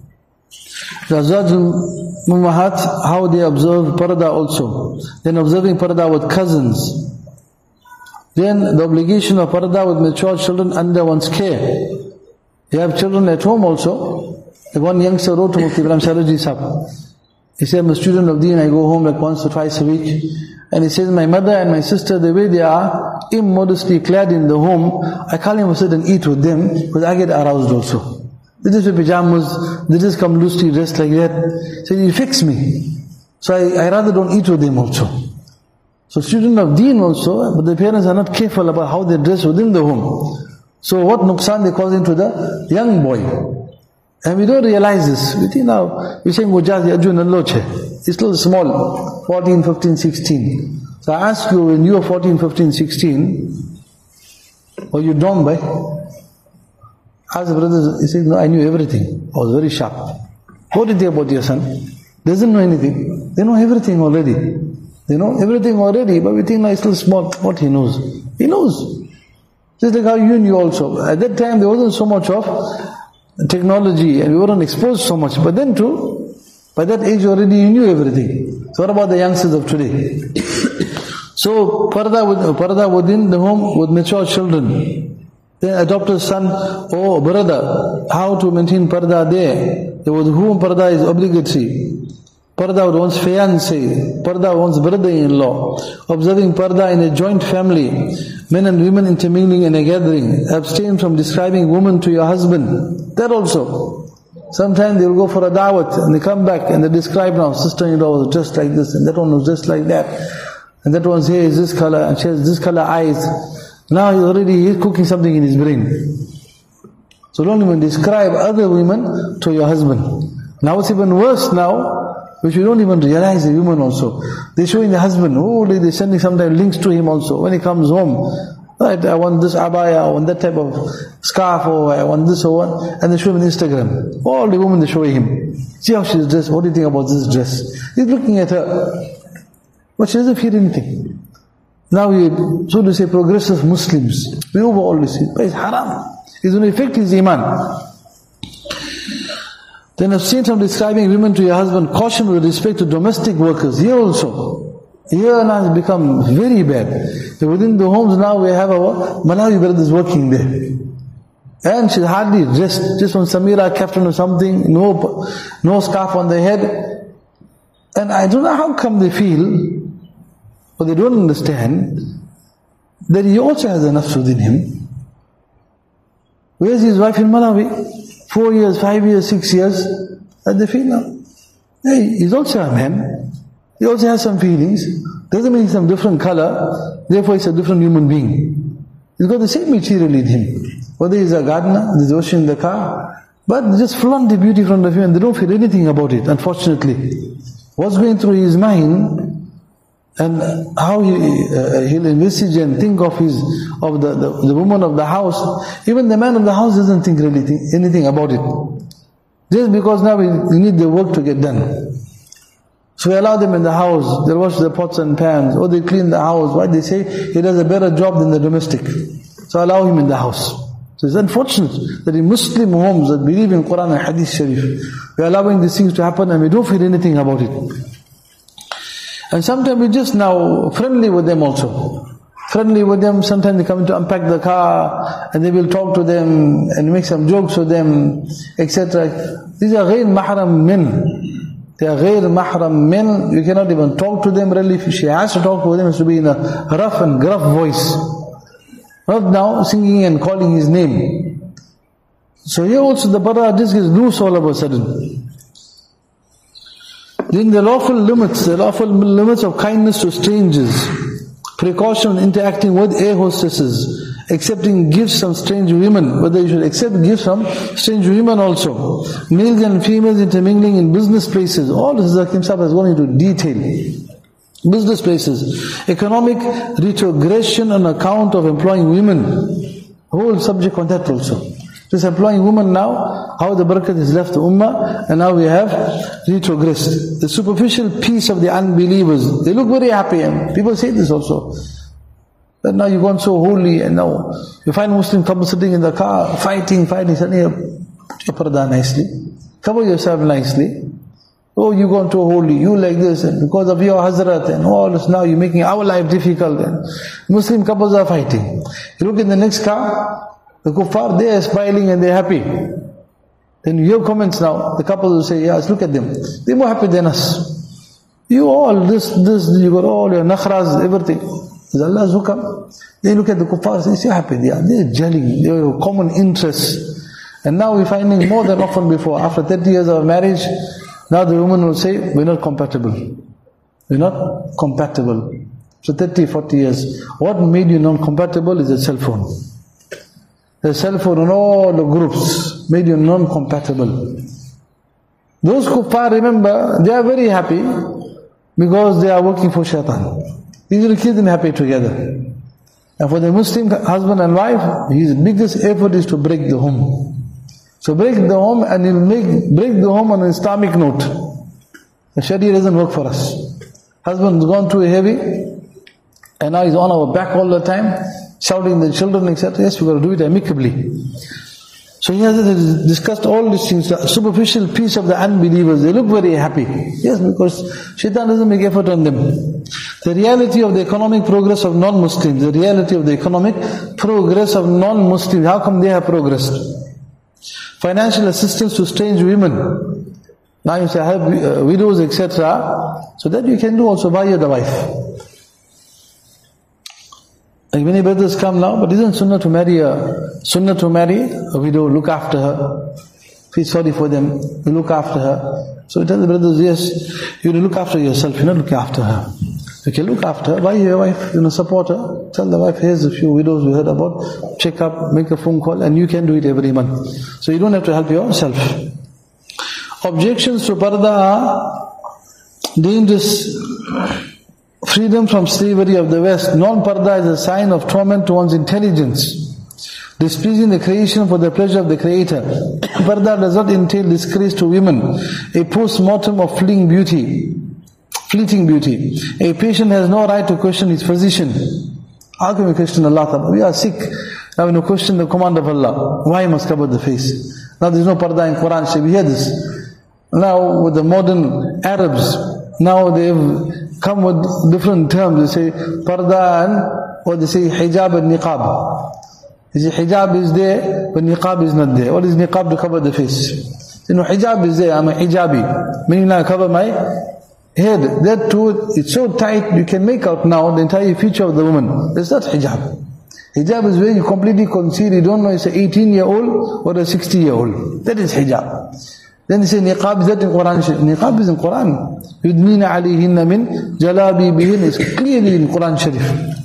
Azwajul Mummahat, how they observe parda also. Then observing parda with cousins. Then the obligation of parda with mature children under one's care. You have children at home also. Like one youngster wrote to Mufti Ibrahim Saraji Sahib. He said, I'm a student of Deen, I go home like once or twice a week. And he says, my mother and my sister, the way they are immodestly clad in the home, I can't even sit and eat with them because I get aroused also. They just wear pajamas, they just come loosely dressed like that. So you fix me. So I, I rather don't eat with them also. So student of Deen also, but the parents are not careful about how they dress within the home. So what nuqsan they cause into the young boy. And we don't realize this. We think now, we're saying Mujaz Yajun and Loche. He's still small, fourteen, fifteen, sixteen. So I ask you, when you were fourteen, fifteen, sixteen, were you dumb, by? Ask the brothers, he said, no, I knew everything. I was very sharp. What do you think about your son? Doesn't know anything. They know everything already. They know everything already, but we think now he's still small. What he knows? He knows. Just like how you knew also. At that time, there wasn't so much of technology and we weren't exposed so much. But then too, by that age already you knew everything. So what about the youngsters of today? So parda, with, parda within the home with mature children. Then adopt a son or brother. How to maintain parda there? With whom parda is obligatory. Parda with one's fiancé. Parda with one's brother-in-law. Observing parda in a joint family. Men and women intermingling in a gathering. Abstain from describing woman to your husband. That also. Sometimes they will go for a dawat and they come back and they describe now, sister-in-law was just like this and that one was just like that. And that one's hair is this color and she has this color eyes. Now he's already he's cooking something in his brain. So don't even describe other women to your husband. Now it's even worse now, which we don't even realize the women also. They're showing the husband, oh, they're sending sometimes links to him also. When he comes home, right, I want this abaya, I want that type of scarf, or I want this or what, and they show him on Instagram. All the women they show him. See how she's dressed, what do you think about this dress? He's looking at her, but she doesn't feel anything. Now we, so to say, progressive Muslims, we over all this, but it's haram. It's going to affect his iman. Then abstain from describing women to your husband, caution with respect to domestic workers. Here also, here now has become very bad. So within the homes now we have our Malawi brothers working there. And she's hardly dressed, just on Samira kaftan or something, no, no scarf on the head. And I don't know how come they feel, but they don't understand that he also has a nafs within him. Where's his wife in Malawi? Four years, five years, six years, and they feel now. Hey, he's also a man. He also has some feelings. Doesn't mean he's some different color, therefore he's a different human being. He's got the same material in him. Whether he's a gardener, he's washing the car, but they just flaunt the beauty from the him and they don't feel anything about it, unfortunately. What's going through his mind And how he, uh, he'll envisage and think of his, of the, the, the woman of the house. Even the man of the house doesn't think really think anything about it. Just because now we, we need the work to get done. So we allow them in the house, they wash the pots and pans, or they clean the house. Why? They say he does a better job than the domestic. So allow him in the house. So it's unfortunate that in Muslim homes that believe in Quran and Hadith Sharif, we are allowing these things to happen and we don't feel anything about it. And sometimes we're just now friendly with them also. Friendly with them, sometimes they come to unpack the car and they will talk to them and make some jokes with them, et cetera. These are غير mahram men. They are غير mahram men. You cannot even talk to them really. If she has to talk to them, it has to be in a rough and gruff voice. Not now singing and calling his name. So here also the brother just gets loose all of a sudden. Then the lawful limits, the lawful limits of kindness to strangers, precaution interacting with air hostesses, accepting gifts from strange women, whether you should accept gifts from strange women also, males and females intermingling in business places, all this Hakim Sahib has gone into detail. Business places, economic retrogression on account of employing women, whole subject on that also. Just employing women now, how the barakat is left the ummah, and now we have retrogressed. The superficial peace of the unbelievers, they look very happy, and people say this also. But now you've gone so holy, and now you find Muslim couple sitting in the car, fighting, fighting, suddenly put your parda nicely, cover yourself nicely. Oh, you gone too holy, you like this, and because of your Hazrat, and all this, now you're making our life difficult, and Muslim couples are fighting. You look in the next car, the kuffar, they are smiling and they are happy. Then you hear comments now, the couples will say, yes, look at them, they're more happy than us. You all, this, this, you got all your nakhras, everything. It's Allah's hukam. They look at the kuffar, they say, happy, they are, they're gelling, they have common interests. And now we're finding more than often before, after thirty years of marriage, now the woman will say, we're not compatible. We're not compatible. So thirty, forty years. What made you non-compatible is a cell phone. The cell phone and all the groups made you non-compatible. Those kuffar, remember, they are very happy because they are working for shaitan. These will keep them happy together. And for the Muslim husband and wife, his biggest effort is to break the home. So break the home, and he'll make break the home on an Islamic note. The Sharia doesn't work for us. Husband's gone too heavy, and now he's on our back all the time, shouting the children, et cetera. Yes, we've got to do it amicably. So he has discussed all these things. The superficial peace of the unbelievers, they look very happy. Yes, because shaitan doesn't make effort on them. The reality of the economic progress of non-Muslims, the reality of the economic progress of non-Muslims, how come they have progressed? Financial assistance to strange women. Now you say, I have uh, widows, et cetera. So that you can do also, buy the wife. Like many brothers come now, but isn't sunnah to marry a sunnah to marry a widow, look after her, feel sorry for them, you look after her. So we tell the brothers, yes, you look after yourself, you're not looking after her. You can look after her, buy your wife, you know, support her, tell the wife, here's a few widows we heard about, check up, make a phone call, and you can do it every month. So you don't have to help yourself. Objections to parda are dangerous. Freedom from slavery of the West. Non-parda is a sign of torment to one's intelligence. Displeasing the creation for the pleasure of the Creator. Parda does not entail disgrace to women, a post-mortem of fleeting beauty. Fleeting beauty. A patient has no right to question his physician. How can we question Allah? We are sick. Now we no question the command of Allah. Why must cover the face? Now there is no parda in Quran. Should we hear this? Now with the modern Arabs, now they have come with different terms. They say parda and, or they say hijab and niqab. They say hijab is there, but niqab is not there. What is niqab? To cover the face. You know, hijab is there. I'm a hijabi, meaning I cover my head. That too, it's so tight, you can make out now the entire feature of the woman. That's not hijab. Hijab is where you completely conceal, you don't know it's an eighteen year old or a sixty year old. That is hijab. Then they say niqab is that in Quran. Niqab is in Quran. Yudnina alayhinna min jalabi bihin is clearly in Quran Sharif.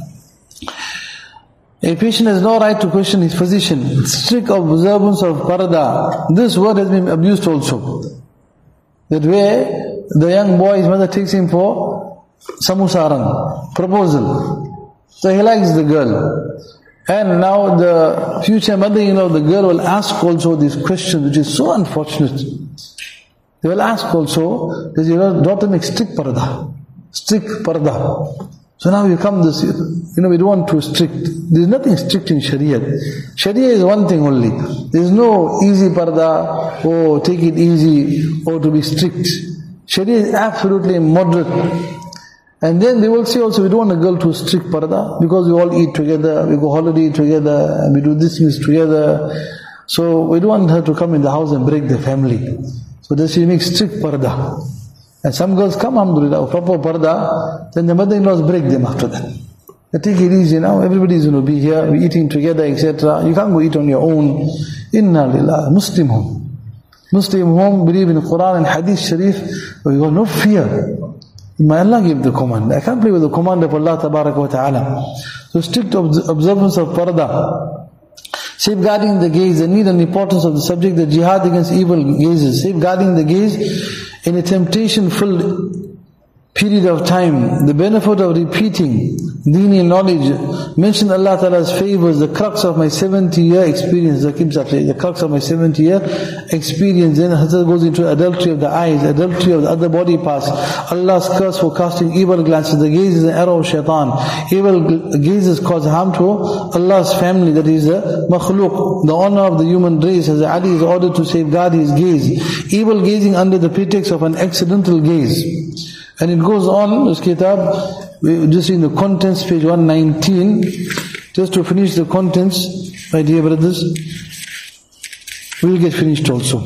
A patient has no right to question his physician. Strict observance of parda. This word has been abused also. That way, the young boy, his mother takes him for samusaran, proposal. So he likes the girl. And now the future mother-in-law of the girl will ask also this question, which is so unfortunate. They will ask also, does your daughter make strict parda? Strict parda. So now you come this, you know, we don't want to strict. There is nothing strict in Sharia. Sharia is one thing only. There is no easy parda, or take it easy, or to be strict. Sharia is absolutely moderate. And then they will say also, we don't want a girl to strict parda, because we all eat together, we go holiday together, and we do this this together. So we don't want her to come in the house and break the family. So does she make strict parda? And some girls come, alhamdulillah, proper parda, then the mother-in-laws break them after that. They take it easy now, everybody's going to be here, we're eating together, et cetera. You can't go eat on your own. Inna lillah, Muslim home. Muslim home, believe in Quran and Hadith Sharif, but you got no fear. May Allah give the command. I can't play with the command of Allah Tabarak wa Ta'ala. So strict observance of parda. Safeguarding the gaze, the need and importance of the subject, the jihad against evil gazes. Safeguarding the gaze in a temptation-filled period of time. The benefit of repeating Deeni knowledge. Mention Allah Ta'ala's favors, the crux of my seventy year experience. The crux of my seventy year experience. Then Hazrat goes into adultery of the eyes, adultery of the other body parts. Allah's curse for casting evil glances. The gaze is an arrow of shaitan. Evil gazes cause harm to Allah's family, that is the makhluk. The honor of the human race, as Ali is ordered to safeguard his gaze. Evil gazing under the pretext of an accidental gaze. And it goes on, this kitab, just in the contents, page one nineteen, just to finish the contents, my dear brothers, we will get finished also.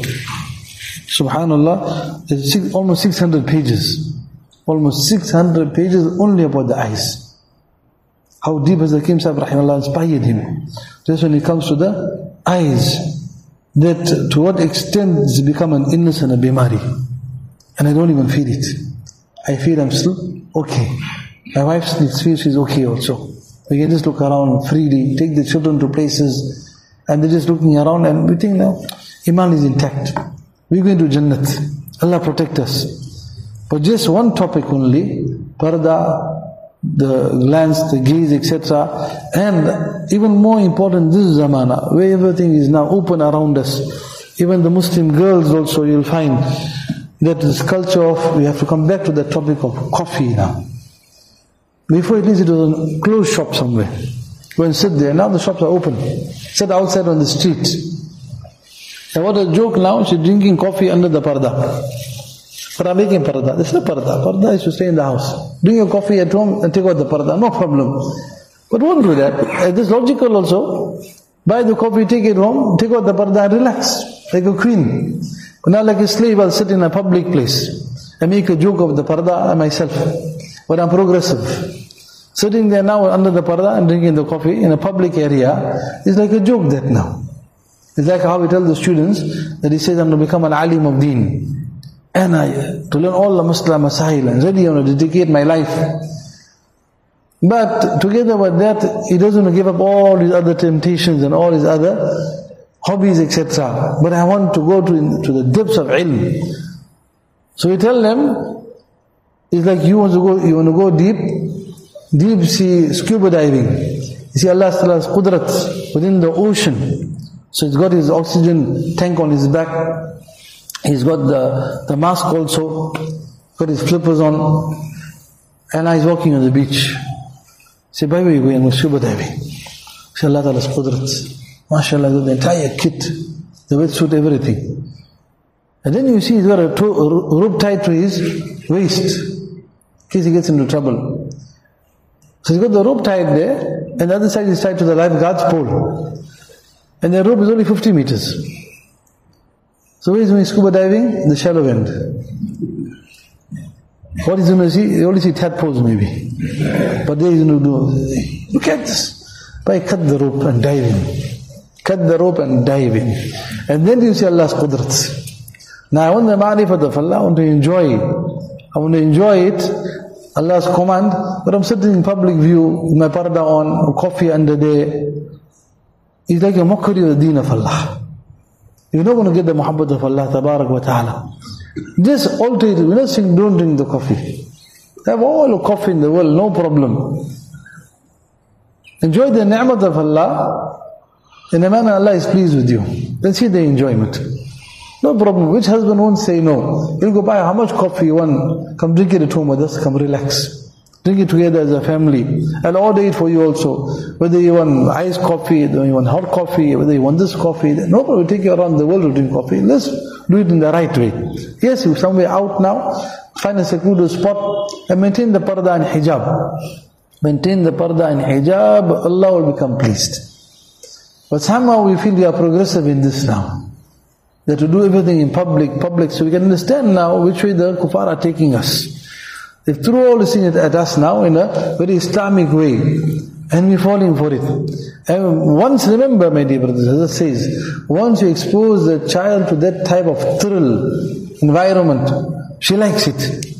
Subhanallah, it's six, almost six hundred pages. Almost six hundred pages only about the eyes. How deep has the Hakim Sahib rahimahullah inspired him. Just when it comes to the eyes, that to what extent it's become an illness and a bimari. And I don't even feel it. I feel I'm still okay. My wife feels she's okay also. We can just look around freely, take the children to places, and they're just looking around, and we think now, Iman is intact. We're going to Jannat. Allah protect us. But just one topic only, parda, the glance, the gaze, et cetera. And even more important, this zamana, where everything is now open around us. Even the Muslim girls also, you'll find that this culture of, we have to come back to the topic of coffee now. Before at least it was a closed shop somewhere. Go and sit there, now the shops are open. Sit outside on the street. And what a joke now, she's drinking coffee under the parda. But I'm making parda. There's no parda. Parda is to stay in the house. Drink your coffee at home and take out the parda, no problem. But don't do that. It is logical also. Buy the coffee, take it home, take out the parda and relax. Like a queen. Not like a slave, I'll sit in a public place and make a joke of the parda myself. But I'm progressive. Sitting there now under the parda and drinking the coffee in a public area is like a joke that now. It's like how we tell the students that he says, I'm going to become an alim of deen. And I, to learn all the Muslim masail and ready, I'm going to dedicate my life. But together with that, he doesn't want to give up all his other temptations and all his other hobbies, et cetera. But I want to go to, to the depths of ilm. So we tell them, it's like you want to go, you want to go deep, deep sea scuba diving. You see Allah's qudrat within the ocean. So he's got his oxygen tank on his back. He's got the, the mask also, got his flippers on, and now he's walking on the beach. Say, by where are you going? Scuba diving. Say Allah Ta'ala's qudrat. MashaAllah, the entire kit, the wetsuit, everything. And then you see he's got a, to, a rope tied to his waist, in case he gets into trouble. So he's got the rope tied there, and the other side is tied to the lifeguard's pole. And the rope is only fifty meters. So where is he scuba diving? The shallow end. What is he going to see? You only see tadpoles maybe. But there he's going to do, look at this. By cut the rope and dive in. Cut the rope and dive in. And then you see Allah's qudrat. Now I want the ma'rifat of Allah, I want to enjoy it. I want to enjoy it, Allah's command, but I'm sitting in public view, with my parda on, coffee under there. It's like a mockery of the deen of Allah. You're not going to get the muhabbat of Allah, tabarak wa ta'ala. Just alter it. We're not saying don't drink the coffee. Have all the coffee in the world, no problem. Enjoy the ni'mat of Allah in a manner Allah is pleased with you. Then see the enjoyment. No problem. Which husband won't say no? He'll go buy how much coffee you want. Come drink it at home with us. Come relax. Drink it together as a family. I'll order it for you also. Whether you want iced coffee, whether you want hot coffee, whether you want this coffee. No problem. We'll take you around the world to drink coffee. Let's do it in the right way. Yes, you're somewhere out now. Find a secluded spot and maintain the parda and hijab. Maintain the parda and hijab. Allah will become pleased. But somehow we feel we are progressive in this now. That to do everything in public, public, so we can understand now which way the kuffar are taking us. They threw all this things at us now in a very Islamic way, and we're falling for it. And once, remember my dear brothers, as it says, once you expose the child to that type of thrill, environment, she likes it.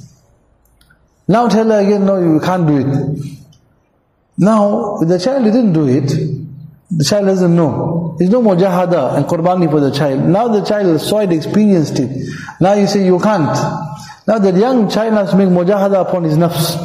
Now tell her again, no, you can't do it. Now, if the child didn't do it, the child doesn't know. There's no mujahada and qurbani for the child. Now the child saw it, experienced it. Now you say you can't. Now that young child has to make mujahada upon his nafs.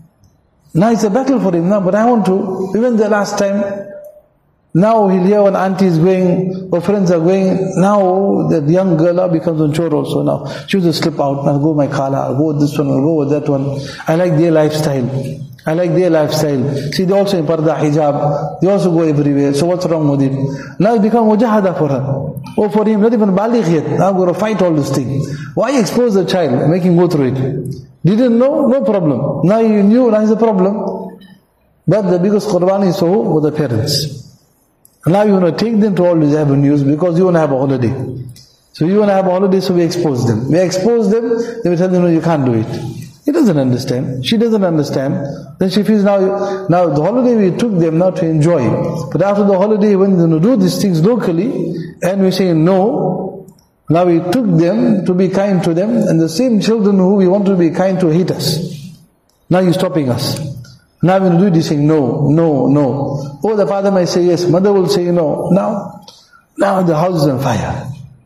Now it's a battle for him now, but I want to. Even the last time, now he'll hear when auntie is going, or friends are going, now that young girl becomes on chore also now. She will slip out, I'll go my khala, I'll go with this one, I'll go with that one. I like their lifestyle. I like their lifestyle. See, they also in parda, hijab. They also go everywhere. So what's wrong with it? Now it becomes mujahada for her. Or for him, not even baligh yet. Now I'm going to fight all this thing. Why expose the child and make him go through it? Didn't know? No problem. Now you knew, now is a problem. But the biggest qurbani is for who? For the parents. Now you want to take them to all these avenues because you want to have a holiday. So you want to have a holiday, so we expose them. We expose them, then we tell them, no, you can't do it. He doesn't understand. She doesn't understand. Then she feels now, now the holiday we took them now to enjoy. But after the holiday, when they do these things locally, and we say no, now we took them to be kind to them, and the same children who we want to be kind to hate us. Now you're stopping us. Now when we do this saying no, no, no. Oh, the father might say yes, mother will say no. Now, now the house is on fire.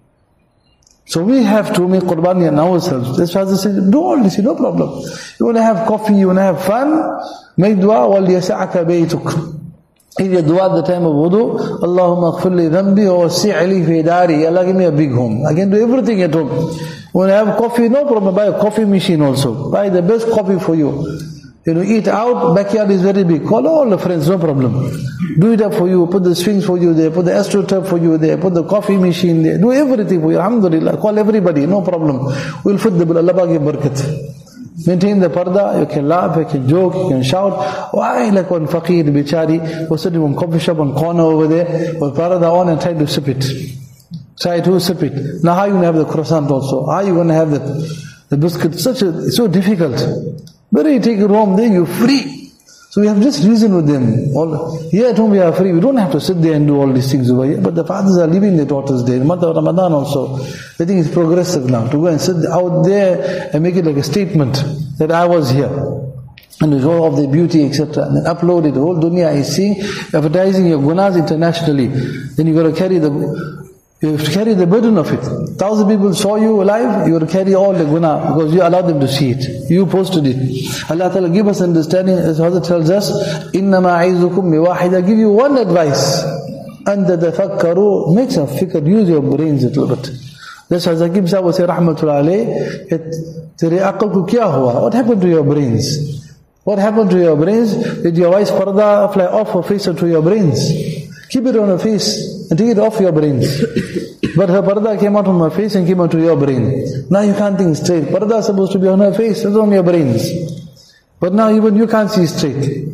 So we have to make qurbani on ourselves. That's why I say, do all this, no problem. You want to have coffee, you want to have fun, make dua, وَلْيَسَعَكَ بَيْتُكَ. If you dua at the time of wudu, Allahumma aghfir li dhanbi wa wasi' fi dari. Allah give me a big home. I can do everything at home. You want to have coffee, no problem, buy a coffee machine also. Buy the best coffee for you. You know, eat out, backyard is very big. Call all the friends, no problem. Do it up for you, put the swings for you there, put the astroturf for you there, put the coffee machine there, do everything for you, alhamdulillah. Call everybody, no problem. We'll fit the bill, Allah give barakat. Maintain the parda, you can laugh, you can joke, you can shout. Why like one faqir, bichari, was sitting in one coffee shop, one corner over there, with parda on and try to sip it. Try to sip it. Now how are you going to have the croissant also? How are you going to have the, the biscuit? Such a, it's so difficult. Better you take it home, then you're free. So we have just reason with them. All, here at home we are free. We don't have to sit there and do all these things over here. But the fathers are leaving their daughters there. In month of Ramadan also. I think it's progressive now. To go and sit out there and make it like a statement that I was here. And the show of their beauty, et cetera. And then upload it. The whole dunya is seeing, advertising your gunas internationally. Then you got to carry the... You have to carry the burden of it. Thousand people saw you alive, you have to carry all the guna because you allowed them to see it. You posted it. Allah Ta'ala give us understanding, as Hazrat tells us, إِنَّمَا عَيْزُكُمْ بِوَاحِدًا. Give you one advice. أَنْ تَتَفَكَّرُوا. Make some fikr, use your brains a little bit. That's why Zakib Sahib was saying, Rahmatullah alayh, tere aql ko kya hua? What happened to your brains? What happened to your brains? Did your wife's parda fly off her face or to your brains? Keep it on her face and take it off your brains. But her parda came out on her face and came out to your brain. Now you can't think straight. Parda is supposed to be on her face, it's on your brains. But now even you can't see straight.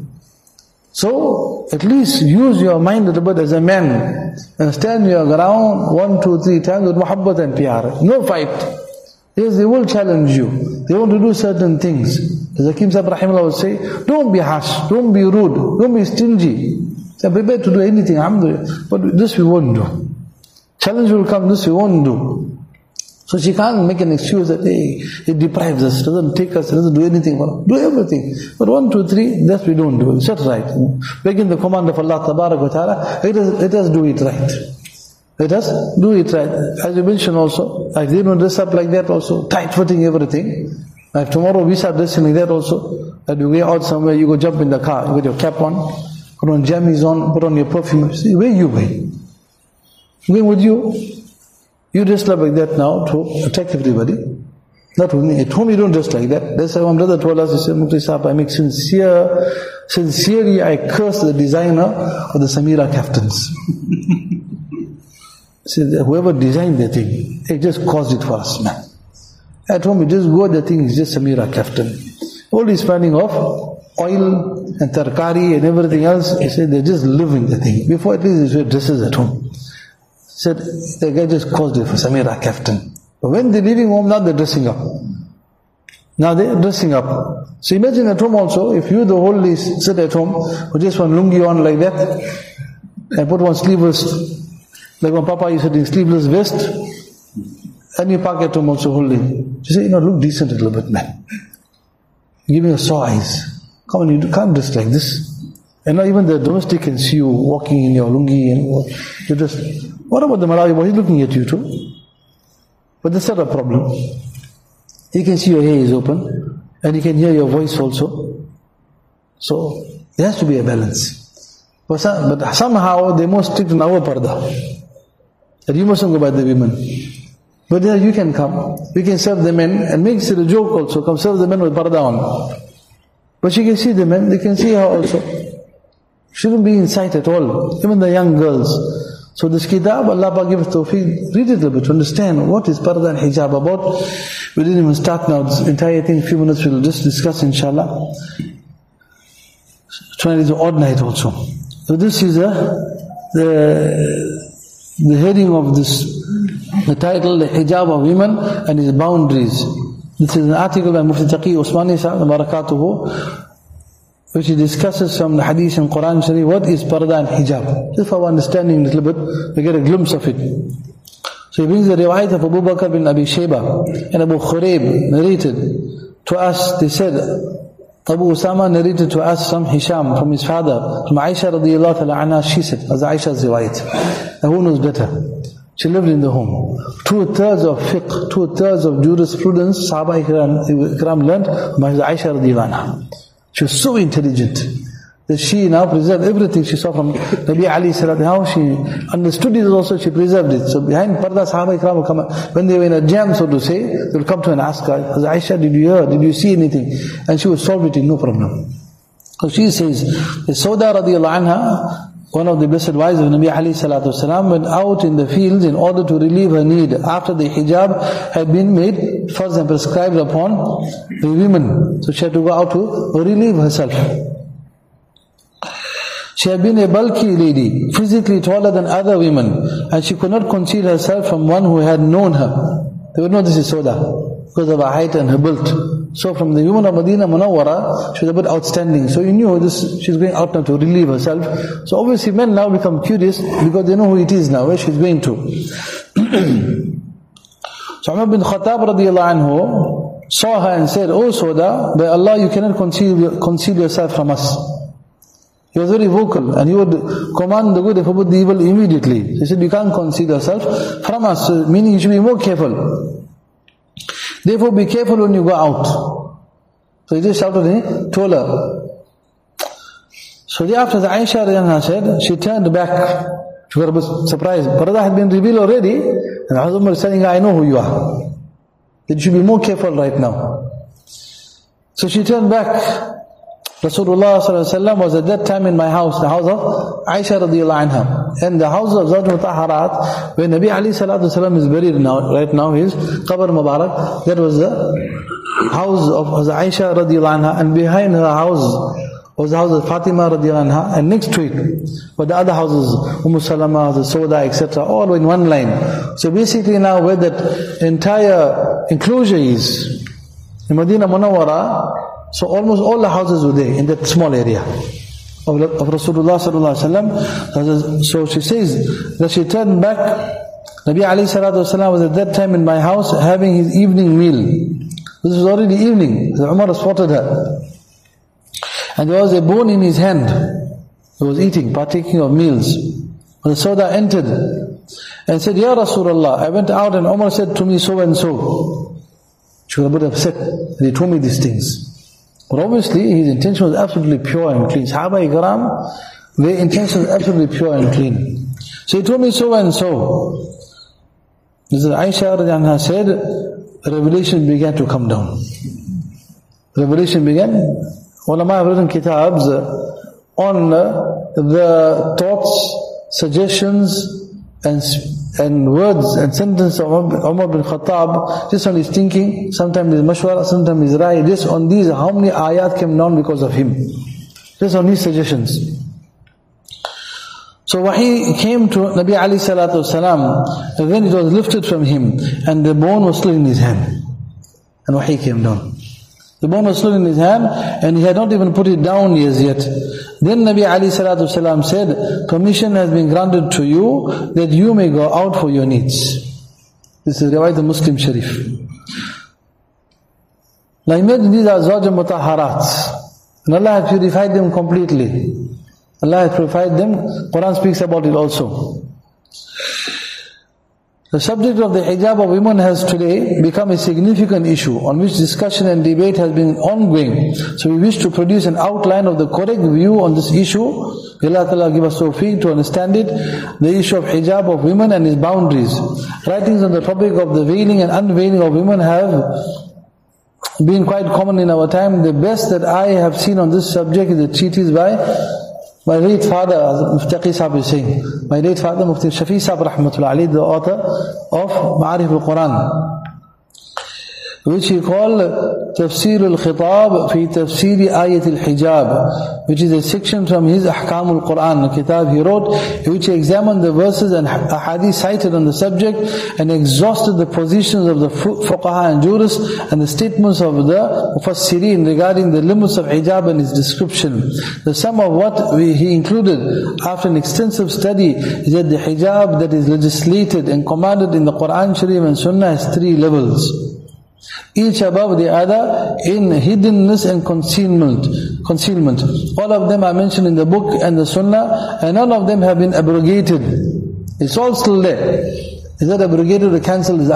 So, at least use your mind a little bit as a man and stand your ground one, two, three times with muhabbat and piyar. No fight. Yes, they will challenge you. They want to do certain things. As Hakim Sahib Rahimullah would say, don't be harsh, don't be rude, don't be stingy. They're prepared to do anything, alhamdulillah. But this we won't do. Challenge will come, this we won't do. So she can't make an excuse that, hey, it deprives us, doesn't take us, doesn't do anything for us. Do everything. But one, two, three, that we don't do. It's not right. Begging the command of Allah Tabarak wa Ta'ala, let us, let us do it right. Let us do it right. As you mentioned also, like they don't dress up like that also, tight fitting everything. Like tomorrow we start dressing like that also. That you go out somewhere, you go jump in the car, you got your cap on, put on jammies on, put on your perfume. See, where you going? Going with you? You dress up like that now to attract everybody. Not with me. At home you don't dress like that. That's why my brother told us, he said, Mufti Sahab, I make sincere, sincerely I curse the designer of the Samira kaftans. See, whoever designed the thing, they just caused it for us, man. At home you just go, the thing is just Samira kaftan. All this finding of oil and tarkari and everything else, he said they just live in the thing. Before at least they wear dresses at home. He said, the guy just caused it for Samira kaftan. But when they're leaving home, now they're dressing up. Now they're dressing up. So imagine at home also, if you the whole day sit at home with just one lungi on like that, and put one sleeveless, like when Papa is sitting sleeveless vest, and you park at home also whole day. You say, you know, look decent a little bit, man. Give me a sore eyes. Come on, you can't dress like this. And now even the domestic can see you walking in your lungi and you just, what about the Malawi boy? He's looking at you too. But that's not a problem. He can see your hair is open, and he can hear your voice also. So, there has to be a balance. But, some, but somehow they more strict on our parda. That you mustn't go by the women. But there you can come, we can serve the men, and make it a joke also, come serve the men with parda on. But you can see the men, they can see her also. Shouldn't be in sight at all, even the young girls. So this kitab, Allah gives tawfiq, read it a little bit to understand what is parda and hijab about. We didn't even start now, this entire thing, a few minutes we'll just discuss inshallah. Trying to do odd night also. So this is a, the, the heading of this, the title, the hijab of women and its boundaries. This is an article by Mufti Taqi Usmani Sahib, Barakatuhu, which he discusses from the hadith and Quran Sharif, what is parda and hijab. Just for our understanding a little bit, we get a glimpse of it. So he brings the riwayat of Abu Bakr bin Abi Shayba and Abu Khurayb narrated to us. They said, Abu Usama narrated to us from Hisham, from his father, from Aisha radiyallahu ta'ala anha. She said, as Aisha's riwayat. And who knows better? She lived in the home. Two-thirds of fiqh, two-thirds of jurisprudence, Sahaba Ikram learned from Aisha radiyallahu anha. She was so intelligent that she now preserved everything she saw from Nabi Ali Sallallahu. How she understood it also, she preserved it. So behind parda, Sahaba Ikram will come, when they were in a jam, so to say, they will come to her and ask her, Aisha, did you hear, did you see anything? And she would solve it in no problem. So she says, Sauda radiyallahu anha, one of the blessed wives of Nabi Ali Sallallahu Wasallam, went out in the fields in order to relieve her need after the hijab had been made farz and prescribed upon the women. So she had to go out to relieve herself. She had been a bulky lady, physically taller than other women, and she could not conceal herself from one who had known her. They would know this is Sauda, because of her height and her build. So from the women of Medina Munawwara, she was a bit outstanding. So you knew this, she's going out now to relieve herself. So obviously men now become curious, because they know who it is now, where she's going to. So Umar bin Khattab radiyallahu anhu saw her and said, "Oh Sauda, by Allah you cannot conceal, conceal yourself from us." He was very vocal, and he would command the good and forbid the evil immediately. He said, you can't conceal yourself from us, meaning you should be more careful. Therefore be careful when you go out. So he just shouted and he told her. So thereafter the Aisha said, she turned back. She got a bit surprised. Parada had been revealed already, and Hazrat Umar is telling her, I know who you are. That you should be more careful right now. So she turned back. Rasulullah sallallahu alaihi wasallam was at that time in my house, the house of Aisha radiyallahu anha, and the house of Zawj Mutahharat, where Nabi Ali sallallahu alaihi wasallam is buried now. Right now, his Qabr Mubarak. That was the house of Aisha radiyallahu anha, and behind her house was the house of Fatima radiyallahu anha, and next to it were the other houses, Umm Salama, the Sauda, et cetera, all in one line. So basically now where that entire enclosure is, in Medina Munawwara, so almost all the houses were there in that small area of, of Rasulullah sallallahu alaihi wasallam. So she says that she turned back. Nabi Ali sallallahu alaihi wasallam was at that time in my house having his evening meal. This was already evening. So Umar spotted her, and there was a bone in his hand. He was eating, partaking of meals. When the Sauda entered and said, Ya Rasulullah, I went out and Umar said to me so and so. She got a bit upset that he told me these things. But obviously his intention was absolutely pure and clean. Sahaba Ikram, their intention was absolutely pure and clean. So he told me so and so. This is Aisha Radhiyallahu anha said, revelation began to come down. Revelation began. Ulama have written kitabs on the thoughts, suggestions, and and words and sentences of Umar bin Khattab, just on his thinking, sometimes his mashwara, sometimes his rai, just on these, how many ayat came down because of him. Just on his suggestions. So wahi came to Nabi alayhi salatu wasalam, and then it was lifted from him, and the bone was still in his hand. And wahi came down. The bone was still in his hand, and he had not even put it down as yet. Then Nabi alayhi salatu wasalam said, permission has been granted to you that you may go out for your needs. This is riwayat Muslim Sharif. Now imagine these are zawj mutahharat, and Allah has purified them completely. Allah has purified them. Quran speaks about it also. The subject of the hijab of women has today become a significant issue on which discussion and debate has been ongoing. So we wish to produce an outline of the correct view on this issue. May Allah Ta'ala give us tawfiq to understand it. The issue of hijab of women and its boundaries. Writings on the topic of the veiling and unveiling of women have been quite common in our time. The best that I have seen on this subject is a treatise by my late father, Muftaqi Sahib is saying, my late father, Mufti Shafi Sahib Rahmatullah Ali, the author of Ma'arif al-Quran, which he called Tafsir al-Khitab fi Tafsir Ayat al-Hijab, which is a section from his Ahkam al-Quran, a kitab he wrote, in which he examined the verses and hadith cited on the subject and exhausted the positions of the fuqaha and jurists and the statements of the mufassirin regarding the limits of hijab and its description. The sum of what we, he included after an extensive study is that the hijab that is legislated and commanded in the Quran Sharif and Sunnah has three levels, each above the other in hiddenness and concealment. Concealment. All of them are mentioned in the book and the Sunnah, and none of them have been abrogated. It's all still there. Is that abrogated or cancelled is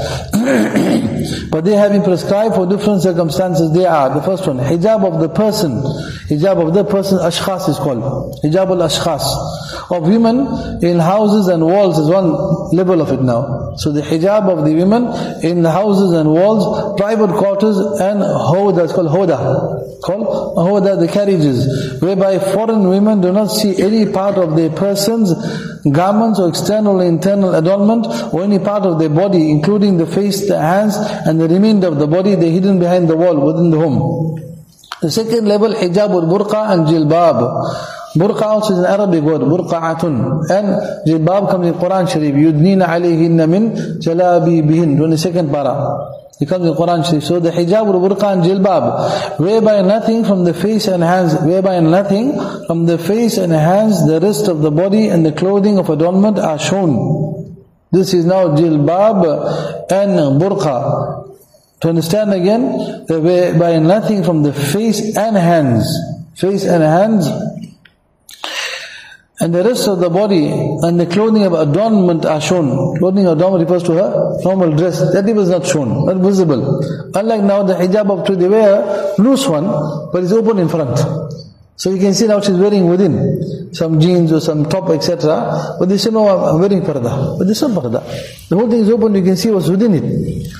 ayat. But they have been prescribed for different circumstances. They are, the first one, hijab of the person. Hijab of the person, ashkhas is called. Hijab al-ashkhas. Of women in houses and walls is one level of it now. So the hijab of the women in the houses and walls, private quarters and hoda, it's called hoda. Called hoda, the carriages, whereby foreign women do not see any part of their persons, garments or external or internal adornment, or any part of their body, including the face, the hands, and the remainder of the body, they hidden behind the wall within the home. The second level, hijab al-burqa and jilbab. Burqa also is an Arabic word, burqa'atun. And jilbab comes in Quran Sharif, yudnina alayhinna min jalabibihin, in the second para. It comes in Quran Sharif. So the hijab al-burqa and jilbab, whereby nothing from the face and hands, whereby nothing from the face and hands, the rest of the body and the clothing of adornment are shown. This is now jilbab and burqa. To understand again, whereby nothing from the face and hands, face and hands, and the rest of the body and the clothing of adornment are shown. Clothing of adornment refers to her normal dress. That was not shown, not visible. Unlike now the hijab of today, they wear loose one, but it's open in front. So you can see now she's wearing within some jeans or some top, et cetera. But they say, no, I'm wearing parda. But this is not parda. The whole thing is open, you can see what's within it.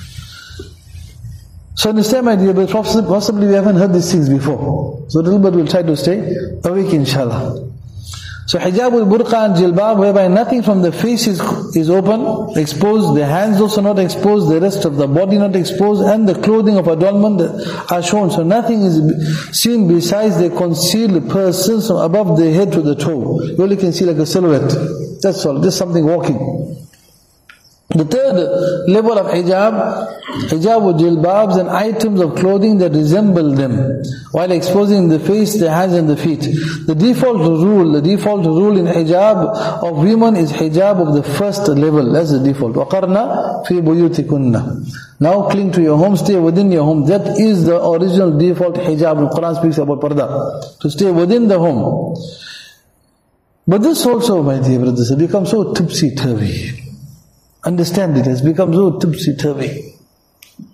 So understand, my dear, but possibly we haven't heard these things before. So a little bit we'll try to stay awake, inshallah. So hijab al-burqa and jilbab, whereby nothing from the face is, is open, exposed, the hands also not exposed, the rest of the body not exposed, and the clothing of adornment are shown. So nothing is seen besides the concealed persons from above the head to the toe. You only can see like a silhouette. That's all, just something walking. The third level of hijab, hijab with jilbabs and items of clothing that resemble them, while exposing the face, the hands and the feet. The default rule, the default rule in hijab of women is hijab of the first level. That's the default. وَقَرْنَا فِي بُيُوتِكُنَّ. Now cling to your home, stay within your home. That is the original default hijab. The Quran speaks about parda, to stay within the home. But this also, my dear brothers, has become so tipsy-turvy. Understand, it has become so tipsy-turvy.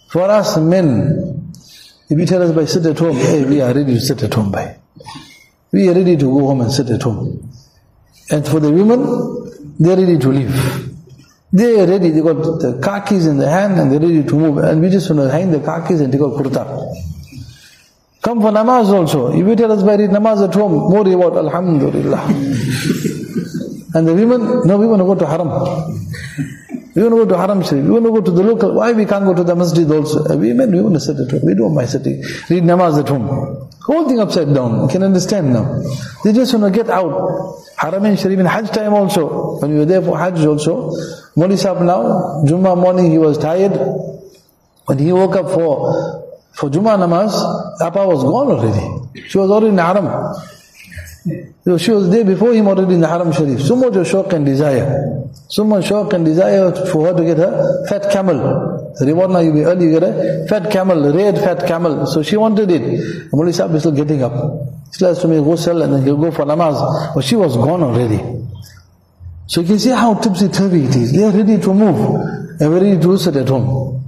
For us men, if you tell us by sit at home, hey, we are ready to sit at home by. We are ready to go home and sit at home. And for the women, they are ready to leave. They are ready, they got the car keys in the hand and they are ready to move. And we just want to hang the car keys and take out kurta. Come for namaz also. If you tell us by read namaz at home, more reward, alhamdulillah. And the women, no, we want to go to haram. We want to go to haram sharif. We want to go to the local. Why we can't go to the masjid also? We men, we want to sit at home. We don't mind sitting. Read namaz at home. Whole thing upside down. You can understand now. They just want to get out. Haramain Sharif in Hajj time also. When we were there for Hajj also. Mawli Sahib now, Jummah morning he was tired. When he woke up for for Jummah namaz, Appa was gone already. She was already in the haram. So she was there before him already in the haram sharif. So much of shauq and desire. So much shauq and desire for her to get her fat camel. The reward now you be early, you get a fat camel, red fat camel. So she wanted it. Mawli Sahib is still getting up. He has to make ghusl and then he'll go for namaz. But she was gone already. So you can see how tipsy-turvy it is. They are ready to move and ready to sit at home.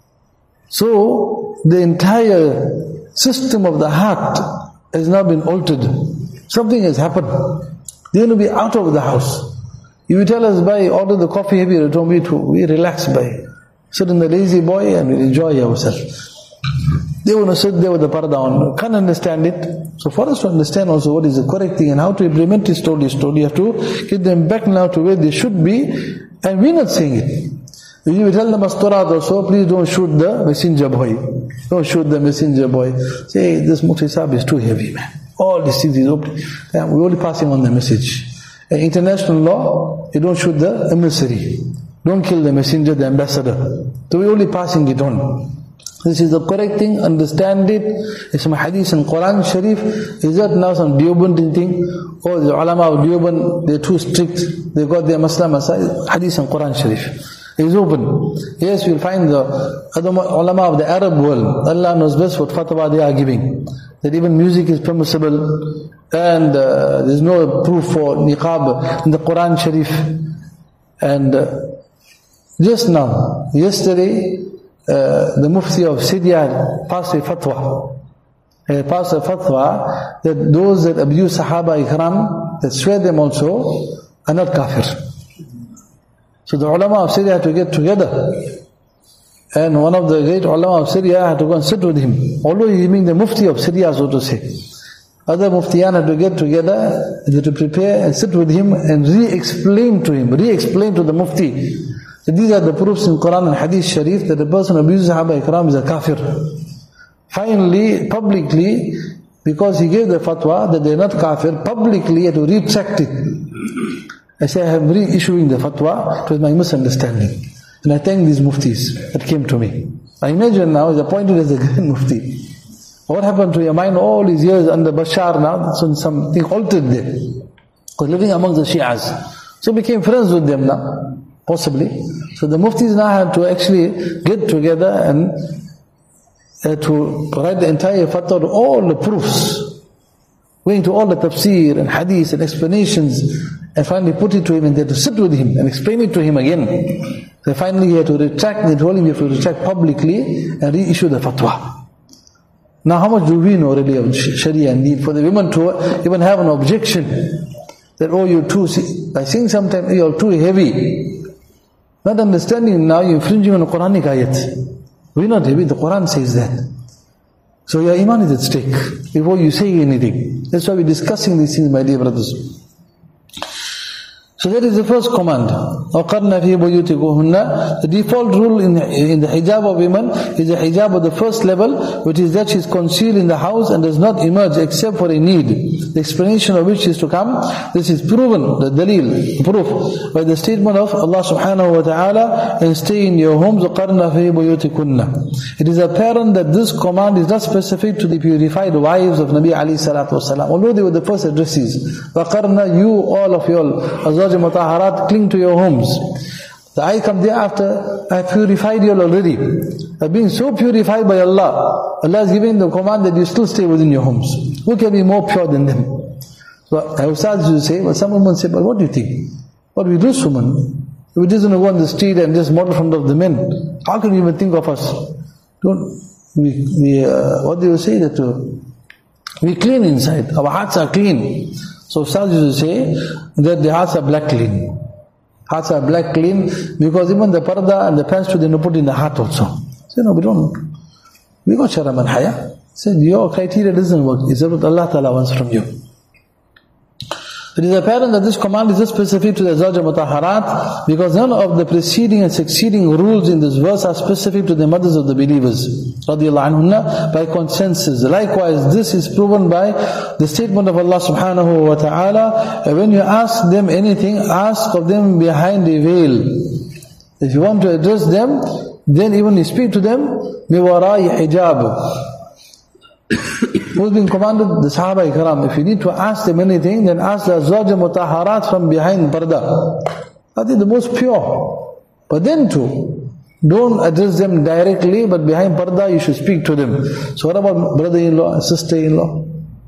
So the entire system of the heart has now been altered. Something has happened. They're going to be out of the house. If you tell us, by order the coffee heavy at home, we, we relax by. Sit in the lazy boy and we enjoy ourselves. They want to sit there with the parda on. Can't understand it. So for us to understand also what is the correct thing and how to implement it slowly, slowly, you have to get them back now to where they should be. And we're not saying it. If you tell them asturat also, please don't shoot the messenger boy. Don't shoot the messenger boy. Say, this Mufti Sahib is too heavy, man. All these things is open. We're only passing on the message. In international law, you don't shoot the emissary. Don't kill the messenger, the ambassador. So we're only passing it on. This is the correct thing, understand it. It's some hadith in Quran Sharif. Is that now some Deoband thing? Or the ulama of Deoband, they're too strict. They got their Muslim aside. Hadith in Quran Sharif. It's open. Yes, you'll find the other ulama of the Arab world. Allah knows best what fatwa they are giving. That even music is permissible. And uh, there's no proof for niqab in the Quran Sharif. And uh, just now, yesterday, uh, the Mufti of Syria passed a fatwa. He passed a fatwa that those that abuse Sahaba Ikram, that swear them also, are not kafir. So the ulama of Syria had to get together. And one of the great ulama of Syria had to go and sit with him. Although he being the Mufti of Syria, so to say. Other Muftiyan had to get together to prepare and sit with him and re-explain to him, re-explain to the Mufti. So these are the proofs in Quran and Hadith Sharif that a person abuses Sahaba Ikram is a kafir. Finally, publicly, because he gave the fatwa that they are not kafir, publicly he had to retract it. I say, I am reissuing the fatwa. It was my misunderstanding. And I thank these muftis that came to me. I imagine now, he's appointed as a grand mufti. What happened to your mind all these years under Bashar now? So something altered there. Because living among the Shias. So became friends with them now. Possibly. So the muftis now had to actually get together and uh, to write the entire fatwa, all the proofs. Going to all the tafsir and hadith and explanations, and finally put it to him and they had to sit with him and explain it to him again. So finally he had to retract, and they told him you have to retract publicly and reissue the fatwa. Now how much do we know really of Sharia and need for the women to even have an objection that, oh, you're too, by saying sometimes you're too heavy. Not understanding now you're infringing on a Quranic ayat. We're not heavy, the Quran says that. So your iman is at stake before you say anything. That's why we're discussing these things, my dear brothers. So that is the first command. وَقَرْنَ فِي بُيُوتِكُنَّ. The default rule in, in the hijab of women is the hijab of the first level, which is that she is concealed in the house and does not emerge except for a need. The explanation of which is to come. This is proven, the dalil, the proof, by the statement of Allah subhanahu wa ta'ala, and stay in your homes. وَقَرْنَ فِي بُيُوتِكُنَّ. It is apparent that this command is not specific to the purified wives of Nabi alayhi salatu wasalam, although they were the first addressees. وَقَرْنَ, you all of your azwaj mutaharat, cling to your homes. The ayah comes thereafter, I have purified you already. By being so purified by Allah, Allah is giving the command that you still stay within your homes. Who can be more pure than them? So I was asked to say, well, some women say, but what do you think? What do we do, women? If we just want to go on the street and just model in front of the men, how can we even think of us? Don't, we, we uh, what do you say that uh, we clean inside, our hearts are clean. So Ustaz used to say that the hearts are black clean. Hearts are black clean because even the parda and the pants they don't put in the heart also. Say no, we don't. We got sharam and haya. Said your criteria doesn't work. It's what Allah Ta'ala wants from you. It is apparent that this command is just specific to the Azwaj Mutahharat because none of the preceding and succeeding rules in this verse are specific to the mothers of the believers radiyallahu anhunna by consensus. Likewise, this is proven by the statement of Allah subhanahu wa ta'ala, when you ask them anything, ask of them behind a veil. If you want to address them, then even you speak to them, miwarai hijab. Who's been commanded? The Sahaba Ikram. If you need to ask them anything, then ask the Azwaj Mutahharat from behind parda. That is the most pure. But then too, don't address them directly, but behind parda you should speak to them. So what about brother-in-law and sister-in-law?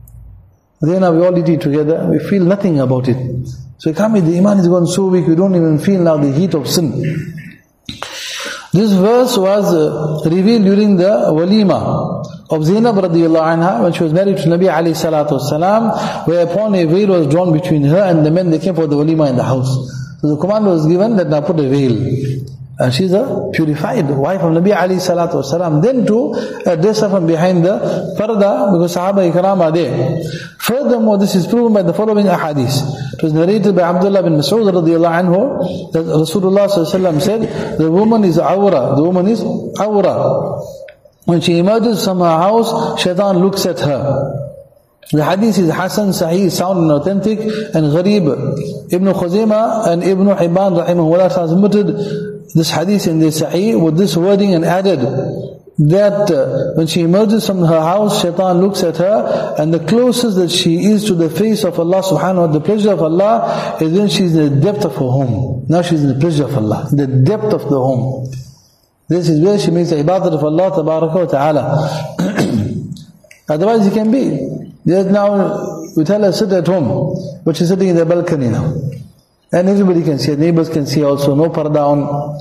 Then we all eat it together, we feel nothing about it. So it can't be the iman is gone so weak, we don't even feel now the heat of sin. This verse was uh, revealed during the walima of Zainab radiyallahu anha when she was married to Nabi alayhi salatu wasalam, whereupon a veil was drawn between her and the men that came for the walima in the house. So the command was given that now put a veil. And she's a purified wife of Nabi alayhi salatu wasalam. Then to address her from behind the parda because Sahaba Ikram are there. Furthermore, this is proven by the following ahadith. It was narrated by Abdullah bin Mas'ud radiyallahu anhu that Rasulullah sallallahu alayhi wa sallam said, the woman is awra, the woman is awra. When she emerges from her house, shaitan looks at her. The hadith is Hasan, Sahih, sound and authentic, and Gharib. Ibn Khuzaymah and Ibn Hibban rahimahullah transmitted this hadith in the Sahih with this wording and added that uh, when she emerges from her house, shaitan looks at her, and the closest that she is to the face of Allah subhanahu wa ta'ala, the pleasure of Allah, is when she's in the depth of her home. Now she's in the pleasure of Allah, the depth of the home. This is where she makes the ibadat of Allah tabaraka wa ta'ala. Otherwise it can be. There's now, we tell her sit at home, but she's sitting in the balcony now. And everybody can see, neighbors can see also, no parda on.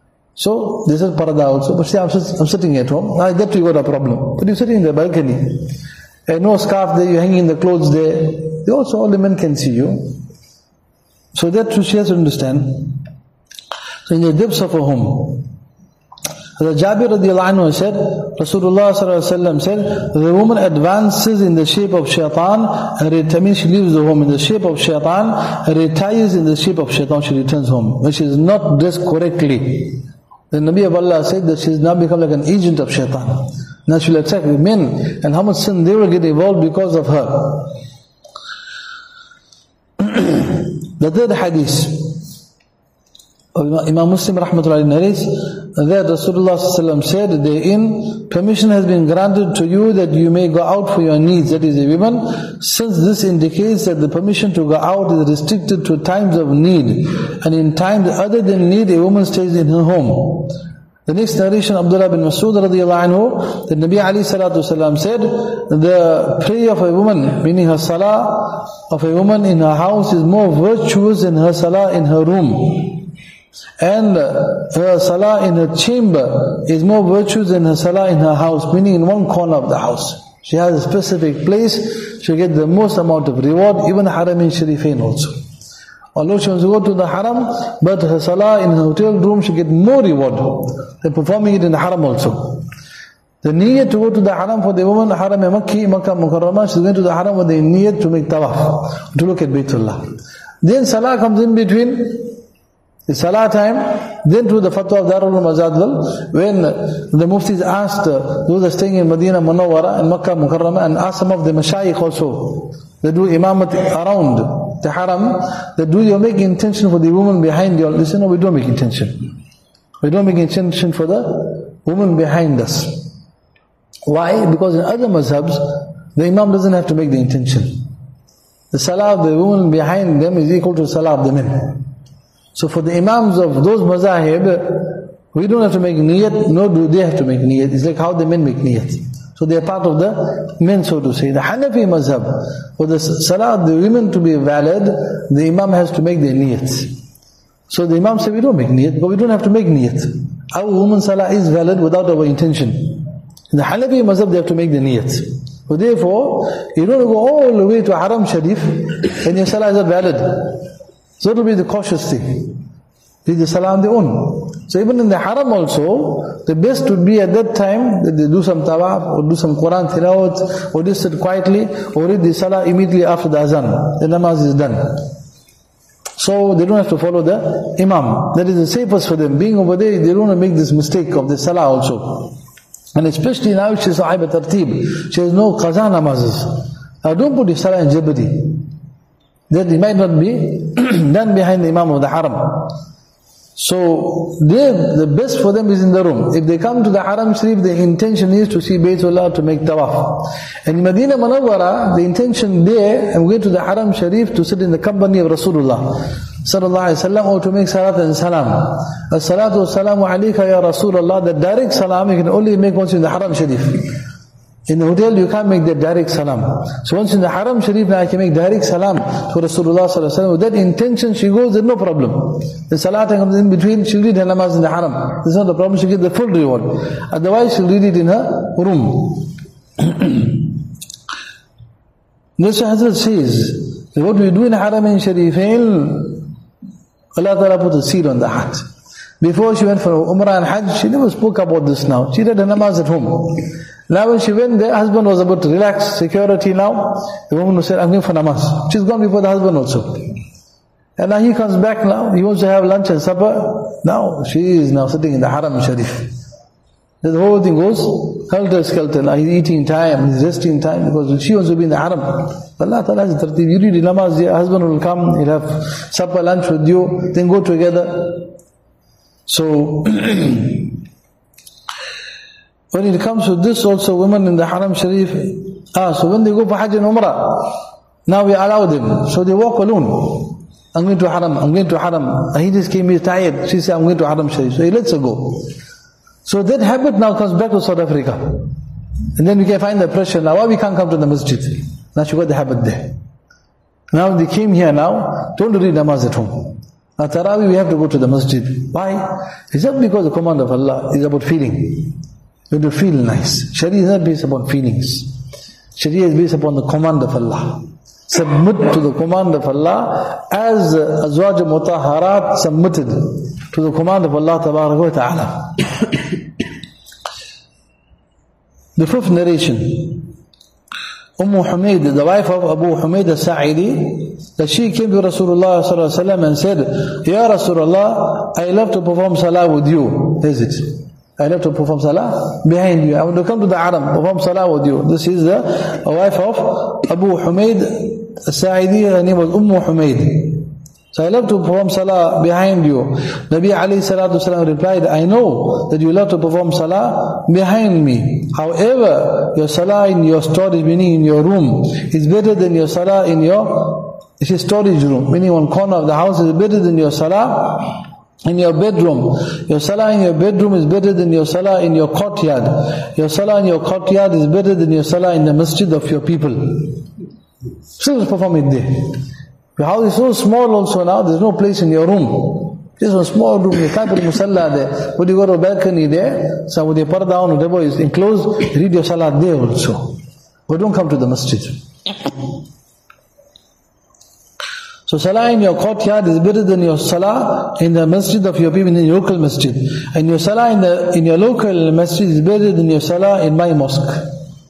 So, this is parda also, but see, I'm, I'm sitting at home, I get you got a problem. But you're sitting in the balcony, and no scarf there, you're hanging the clothes there, they also, all the men can see you. So that too she has to understand. So in the depths of a home, Jabir radiyallahu anhu said, Rasulullah sallallahu alaihi wasallam said, the woman advances in the shape of shaitan, and it means she leaves the home in the shape of shaitan, and retires in the shape of shaitan, she returns home. When she is not dressed correctly, the Nabi of Allah said that she has now become like an agent of shaitan. Now she will attack men, and how much sin they will get involved because of her. The third hadith, Imam Muslim rahmatullahi narrates that Rasulullah sallallahu said therein, permission has been granted to you that you may go out for your needs, that is a woman, since this indicates that the permission to go out is restricted to times of need, and in times other than need a woman stays in her home. The next narration, Abdullah bin Mas'ud radiyallahu anhu, the Nabi alayhi salatu wasalam said, the prayer of a woman, meaning her salah of a woman in her house is more virtuous than her salah in her room. And her salah in her chamber is more virtuous than her salah in her house, meaning in one corner of the house. She has a specific place, she'll get the most amount of reward, even Haramin Sharifain also. Although she wants to go to the haram, but her salah in her hotel room, she'll get more reward than performing it in the haram also. The niyyat to go to the haram for the woman, haram Makki, Makkah Mukarramah, she's going to the haram with the niyyat to make tawaf, to look at Baytullah. Then salah comes in between, the salah time, then to the fatwa of Darul Mazadlal, when the muftis asked uh, those that are staying in Medina Munawwara and Makkah Mukarramah, and asked some of the mashayikh also, they do imamat around the haram, that do you make intention for the woman behind you? They say, no, we don't make intention. We don't make intention for the woman behind us. Why? Because in other mazhabs, the imam doesn't have to make the intention. The salah of the woman behind them is equal to the salah of the men. So for the imams of those mazahib, we don't have to make niyat, nor do they have to make niyat. It's like how the men make niyat. So they are part of the men, so to say. The Hanafi mazhab, for the salah of the women to be valid, the imam has to make the niyat. So the imam said, we don't make niyat, but we don't have to make niyat. Our woman's salah is valid without our intention. In the Hanafi mazhab, they have to make the niyat. So therefore, you don't go all the way to Haram Sharif and your salah is not valid. So it will be the cautious thing. Leave the salah on their own. So even in the Haram also, the best would be at that time that they do some tawaf, or do some Quran tilawat, or just sit quietly, or read the salah immediately after the azan. The namaz is done. So they don't have to follow the imam. That is the safest for them. Being over there, they don't want to make this mistake of the salah also. And especially now she's sahiba tartib. She has no qaza namazes. Now don't put the salah in jeopardy. That it might not be done behind the imam of the haram. So they, the best for them is in the room. If they come to the Haram Sharif, the intention is to see Baytullah, to make tawaf. And in Medina Munawwara, the intention there, I'm going to the Haram Sharif to sit in the company of Rasulullah sallallahu alaihi wasallam, or to make salat and salam. As-salatu was-salamu alayka ya Rasulullah. The direct salam you can only make once in the Haram Sharif. In the hotel you can't make that direct salam. So once in the Haram Sharif, now I can make direct salam to Rasulullah sallallahu alaihi wasallam. With that intention she goes, there's no problem. The salat comes in between, she'll read her namaz in the Haram. There's not a problem, she'll get the full reward. Otherwise she'll read it in her room. This Hazrat says, that what we do in Haram and Sharifain, Allah Ta'ala put a seal on the heart. Before she went for Umrah and Hajj, she never spoke about this now. She read her namaz at home. Now when she went there, husband was about to relax, security now. The woman who said, I'm going for namaz. She's gone before the husband also. And now he comes back now, he wants to have lunch and supper. Now she is now sitting in the Haram Sharif. The whole thing goes helter-skelter. Now he's eating time, he's resting time, because she wants to be in the Haram. Allah Ta'ala has a tartib. You read the namaz, your husband will come, he'll have supper, lunch with you, then go together. So, when it comes to this also, women in the Haram Sharif, ah, so when they go for Hajj and Umrah, now we allow them. So they walk alone. I'm going to Haram, I'm going to Haram. He just came, he's tired. She said, I'm going to Haram Sharif. So he lets her go. So that habit now comes back to South Africa. And then we can find the pressure now, why we can't come to the masjid? Now she got the habit there. Now they came here now, don't read namaz at home. Now Tarawih we have to go to the masjid. Why? It's not because the command of Allah is about feeling. You have to feel nice. Sharia is not based upon feelings. Sharia is based upon the command of Allah. Submit to the command of Allah as Azwaj Mutahharat submitted to the command of Allah Tabaraka wa Ta'ala. The fifth narration, Umm Humayd, the wife of Abu Humayd al-Sa'idi, that she came to Rasulullah sallallahu alaihi wasallam and said, Ya Rasulullah, I love to perform salah with you. Is it? I love to perform salah behind you. I want to come to the Haram, perform salah with you. This is the wife of Abu Humayd al-Sa'idi, her name was Umm Humayd. So I love to perform salah behind you. Nabi alayhi salatu wasalam replied, I know that you love to perform salah behind me. However, your salah in your storage, meaning in your room, is better than your salah in your it's a storage room. Meaning one corner of the house is better than your salah in your bedroom. Your salah in your bedroom is better than your salah in your courtyard. Your salah in your courtyard is better than your salah in the masjid of your people. Still perform it there. Your house is so small also now, there's no place in your room. Just a small room, you can't put a musalla there. But you got a balcony there, so with your parda on, whatever is enclosed, read your salah there also. But don't come to the masjid. So salah in your courtyard is better than your salah in the masjid of your people, in your local masjid. And your salah in the in your local masjid is better than your salah in my mosque.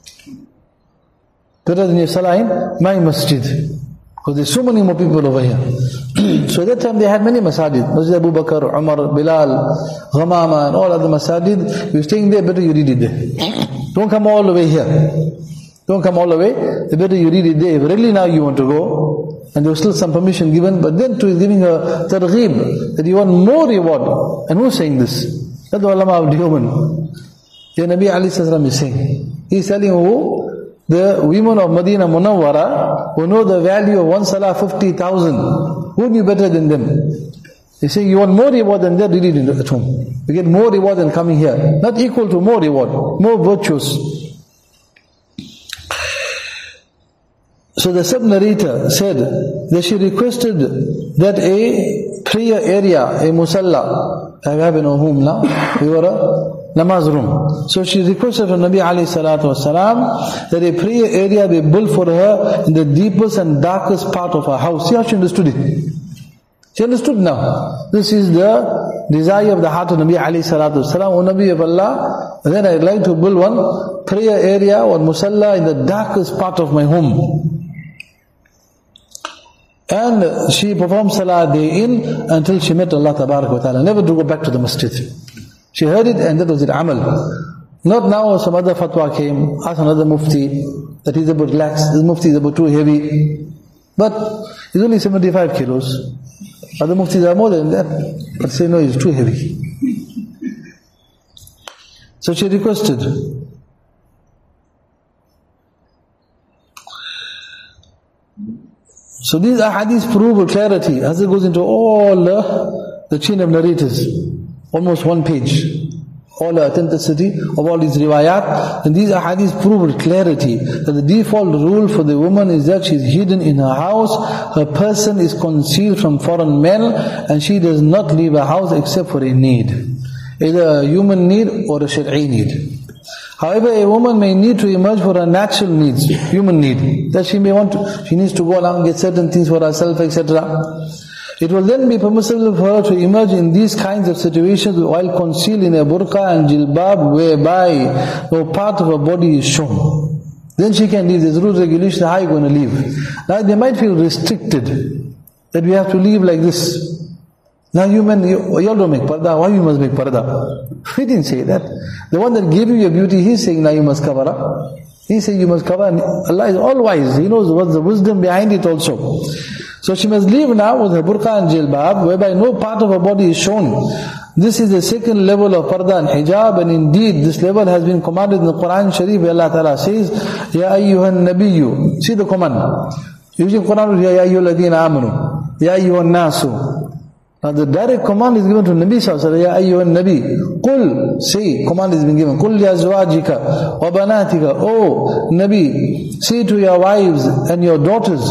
Better than your salah in my masjid. Because there's so many more people over here. So at that time they had many masajid. Masjid Abu Bakr, Umar, Bilal, Ghamama and all other masajid. You're staying there, better you read it there. Don't come all the way here. Don't come all the way. The better you read it there. If really now you want to go, and there was still some permission given, but then to giving a targheeb, that you want more reward. And who's saying this? That's the ulama of the human. Ya Nabi alayhi salam is saying. He's telling who? The women of Medina Munawwara who know the value of one salah fifty thousand. Who knew better than them? They say you want more reward than that, read it at home. You get more reward than coming here. Not equal to more reward, more virtues. So the sub-narrator said that she requested that a prayer area, a musalla, I have in our home now, we were a namaz room. So she requested from Nabi alayhi salatu wasalam that a prayer area be built for her in the deepest and darkest part of her house. See how she understood it. She understood now. This is the desire of the heart of Nabi alayhi salatu wasalam. O Nabi of Allah, then I'd like to build one prayer area or musalla in the darkest part of my home. And she performed salah day in until she met Allah tabarak wa ta'ala. Never to go back to the masjid. She heard it and that was it, amal. Not now some other fatwa came, asked another mufti that he's about relaxed, this mufti is about too heavy. But he's only seventy-five kilos. Other muftis are more than that. But say no, he's too heavy. So she requested. So these ahadith prove with clarity. As it goes into all the, the chain of narrators, almost one page, all the authenticity of all these riwayat, and these ahadith prove with clarity that the default rule for the woman is that she is hidden in her house, her person is concealed from foreign men, and she does not leave her house except for a need, either a human need or a shari'i need. However, a woman may need to emerge for her natural needs, human need, that she may want to, she needs to go along and get certain things for herself, et cetera. It will then be permissible for her to emerge in these kinds of situations while concealed in a burqa and jilbab, whereby no part of her body is shown. Then she can leave. There's rules, regulations, how are you going to leave? Now they might feel restricted, that we have to leave like this. Now you men, you, you all don't make parda, why you must make parda? We didn't say that. The one that gave you your beauty, he's saying now you must cover up. He said you must cover, and Allah is all wise. He knows what's the wisdom behind it also. So she must leave now with her burqa and jilbab, whereby no part of her body is shown. This is the second level of parda and hijab, and indeed this level has been commanded in the Quran Sharif, where Allah Ta'ala says, Ya ayyuhan nabiyyu. See the command. Using Quran, Ya ayyuhal ladhina amanu. Ya ayyuhan nasu. Now the direct command is given to Nabi sallallahu alaihi wasallam, Ya ayyuhan nabi, Qul, say, command has been given, Qul li azwajika wa banatika, O Nabi, say to your wives and your daughters.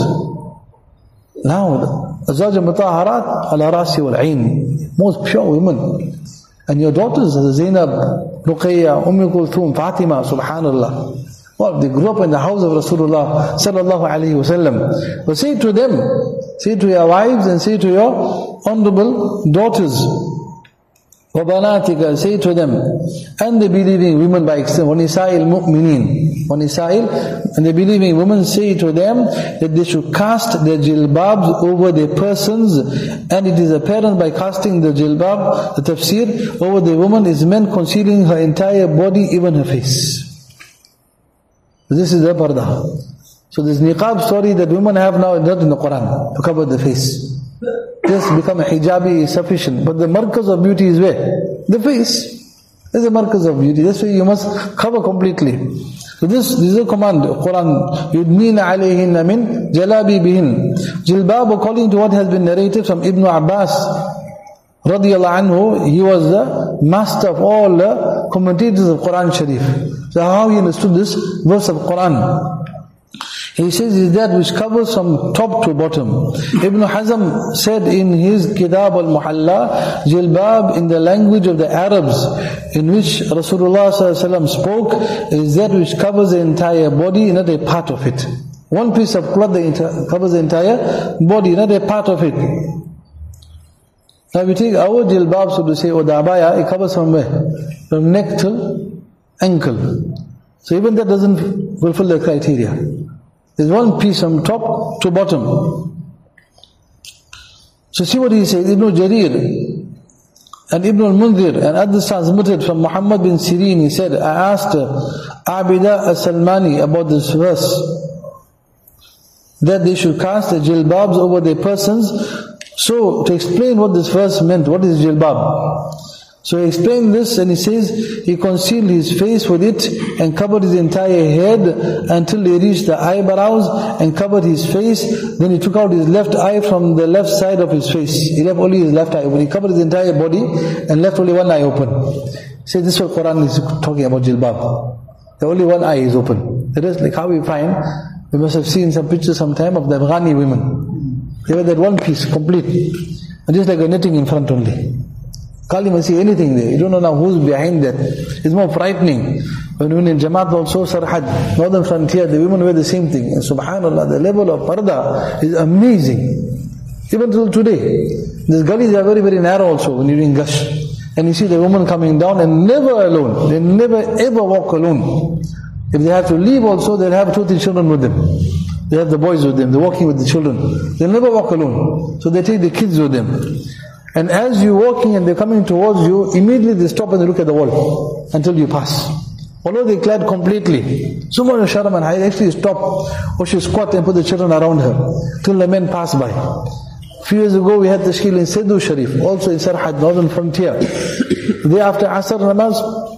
Now, azwaj mutaharat ala rasi wal ayn, most pure women. And your daughters, Zainab, Ruqayya, Umm Kulthum, Fatima, subhanallah. Well, they grew up in the house of Rasulullah sallallahu alaihi wasallam. But say to them, say to your wives and say to your honorable daughters, وَبَنَاتِكَ, say to them, and the believing women by extension, وَنِسَاءِ الْمُؤْمِنِينَ, وَنِسَاءِ, and the believing women, say to them that they should cast their jilbabs over their persons, and it is apparent by casting the jilbab, the tafsir, over the woman is meant concealing her entire body, even her face. This is the parda. So this niqab story that women have now is not in the Quran, to cover the face. Just become a hijabi is sufficient. But the markaz of beauty is where? The face. There's a markaz of beauty. That's why you must cover completely. So this, this is a command, Quran. يُدْنِينَ عَلَيْهِنَّ مِنْ جَلَابِ بِهِنْ. Jilbab, according to what has been narrated from Ibn Abbas, radiyallahu anhu, he was the master of all the commentators of Quran Sharif. So how he understood this verse of Quran? He says is that which covers from top to bottom. Ibn Hazm said in his Kitab al-Muhalla, jilbab in the language of the Arabs, in which Rasulullah sallallahu alaihi wasallam spoke, is that which covers the entire body, not a part of it. One piece of cloth that covers the entire body, not a part of it. Now we take our jilbab, so to say, or the abaya, it covers from where? From neck to ankle. So even that doesn't fulfill the criteria. There's one piece from top to bottom. So see what he says. Ibn Jarir and Ibn al-Mundhir and others transmitted from Muhammad bin Sirin. He said, I asked Abida as-Salmani about this verse, that they should cast the jilbabs over their persons. So to explain what this verse meant, what is jilbab? So he explained this and he says, he concealed his face with it and covered his entire head until he reached the eyebrows and covered his face. Then he took out his left eye from the left side of his face. He left only his left eye open. He covered his entire body and left only one eye open. He said this is what Quran is talking about jilbab. The only one eye is open. The rest, like how we find, we must have seen some pictures sometime of the Afghani women. They were that one piece, complete. And just like a knitting in front only. Can't even see anything there. You don't know now who's behind that. It's more frightening. When we in Jamaat also, Sarhad, northern frontier, the women wear the same thing. And subhanAllah, the level of parda is amazing. Even till today. These gullies are very, very narrow also when you're in Gush. And you see the woman coming down and never alone. They never ever walk alone. If they have to leave also, they'll have two, three children with them. They have the boys with them, they're walking with the children. They'll never walk alone. So they take the kids with them. And as you're walking and they're coming towards you, immediately they stop and they look at the wall until you pass. Although they're clad completely. Someone in Sharam and Hayy actually stop or she squat and put the children around her till the men pass by. A few years ago we had the tashkil in Sidhu Sharif, also in Sarhad, northern frontier. There after Asr Namaz,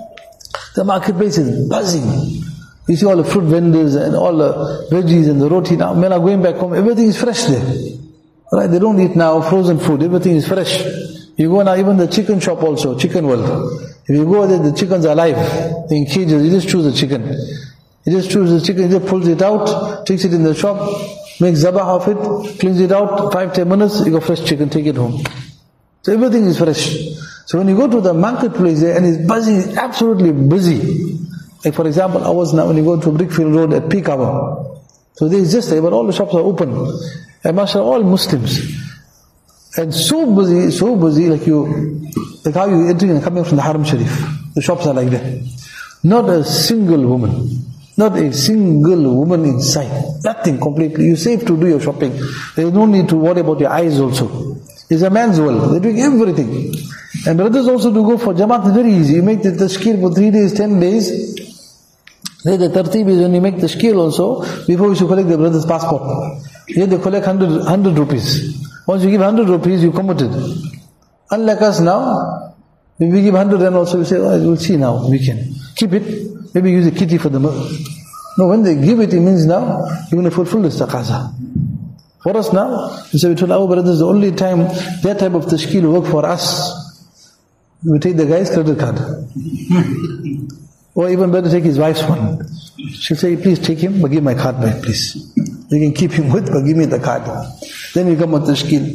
the marketplace is buzzing. You see all the fruit vendors and all the veggies and the roti now. Men are going back home, everything is fresh there. Right? They don't eat now frozen food, everything is fresh. You go now, even the chicken shop also, chicken world. If you go there, the chickens are alive. They're in cages, you just choose the chicken. You just choose the chicken, he just pulls it out, takes it in the shop, makes zabah of it, cleans it out, five, ten minutes, you got fresh chicken, take it home. So everything is fresh. So when you go to the marketplace there, and it's buzzing, it's absolutely busy. Like for example, I was now, when you go to Brickfield Road at peak hour. So there is just there, but all the shops are open. And mashallah, all Muslims. And so busy, so busy, like you, like how you entering and coming from the Haram Sharif. The shops are like that. Not a single woman. Not a single woman in sight. Nothing completely. You're safe to do your shopping. There is no need to worry about your eyes also. It's a man's world. They're doing everything. And brothers also to go for Jamaat is very easy. You make the tashkil for three days, ten days. Then the tartib is when you make tashkil also, before you should collect the brother's passport. You have to collect one hundred, one hundred rupees. Once you give one hundred rupees, you committed. Unlike us now, if we give one hundred then also we say, oh, we'll see now, we can. Keep it. Maybe use a kitty for the... No, when they give it, it means now, you're going to fulfill the taqaza. For us now, we say, we told our brothers, the only time that type of tashkil work for us, we take the guy's credit card. Or even better, take his wife's one. She'll say, please take him, but give my card back, please. You can keep him with, but give me the card. Then we come on tashkil.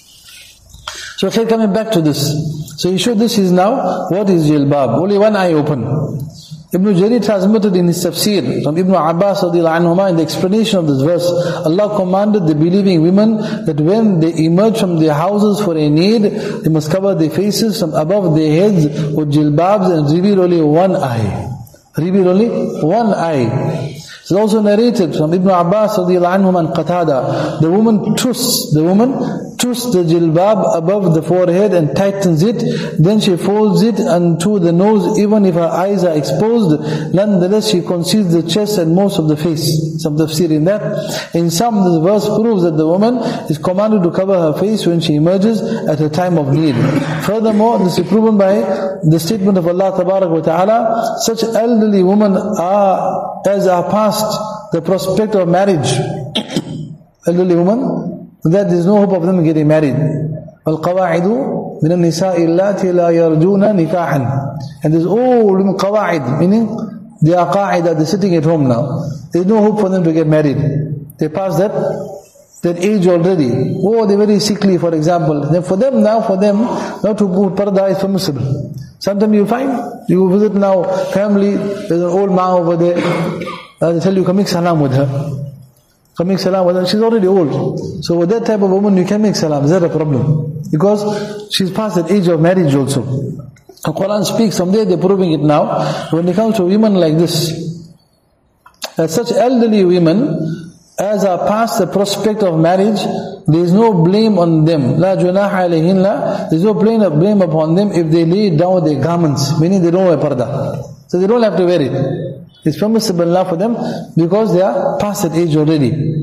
So okay, coming back to this. So you show this is now, what is jilbab? Only one eye open. Ibn Jarir transmitted in his tafsir from Ibn Abbas radiallahu anhuma in the explanation of this verse, Allah commanded the believing women that when they emerge from their houses for a need, they must cover their faces from above their heads with jilbabs and reveal only one eye. Reveal only one eye. It's also narrated from Ibn Abbas radiallahu anhuma and Qatada, the woman twists, the woman twists the jilbab above the forehead and tightens it, then she folds it unto the nose even if her eyes are exposed, nonetheless she conceals the chest and most of the face. Some tafsir in that. In some, this verse proves that the woman is commanded to cover her face when she emerges at a time of need. Furthermore, this is proven by the statement of Allah Tabarak wa Ta'ala, such elderly women are, as are past the prospect of marriage. Elderly women, that there is no hope of them getting married. وَالْقَوَاعِدُ مِنَ النِّسَاءِ اللَّاتِي لَا يَرْجُونَ نِكَاحًا. And there's old women, qawa'id, meaning they are qa'idah, they're sitting at home now. There's no hope for them to get married. They passed that that age already. Oh, they're very sickly, for example. Then for them now, for them, not to put parda is permissible. Sometimes you find, you visit now family, there's an old ma over there, uh, they tell you, come make salam with her. Come make salam with her. She's already old. So with that type of woman, you can make salam. Is that a problem? Because she's past that age of marriage also. The Quran speaks, from there they're proving it now. When it comes to women like this, that such elderly women, as are past the prospect of marriage, there is no blame on them. La junaha alayhinna. There is no blame, blame upon them if they lay down their garments, meaning they don't wear parda. So they don't have to wear it. It's permissible now for them because they are past that age already.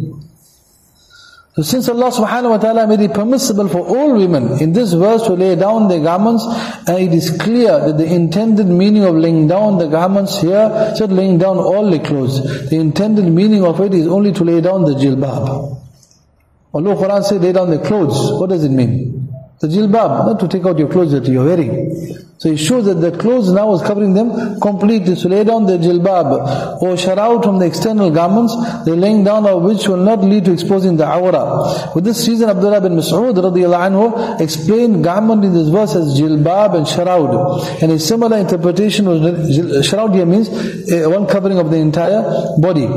So since Allah subhanahu wa ta'ala made it permissible for all women in this verse to lay down their garments, and it is clear that the intended meaning of laying down the garments here is not laying down all the clothes. The intended meaning of it is only to lay down the jilbab. Although Quran says lay down the clothes, what does it mean? The jilbab, not to take out your clothes that you're wearing. So it shows that the clothes now was covering them completely. So lay down their jilbab or sharaud from the external garments, the laying down of which will not lead to exposing the awra. With this reason, Abdullah bin Mas'ud radiyallahu anhu explained garment in this verse as jilbab and sharaud. And a similar interpretation was sharaud here means one covering of the entire body.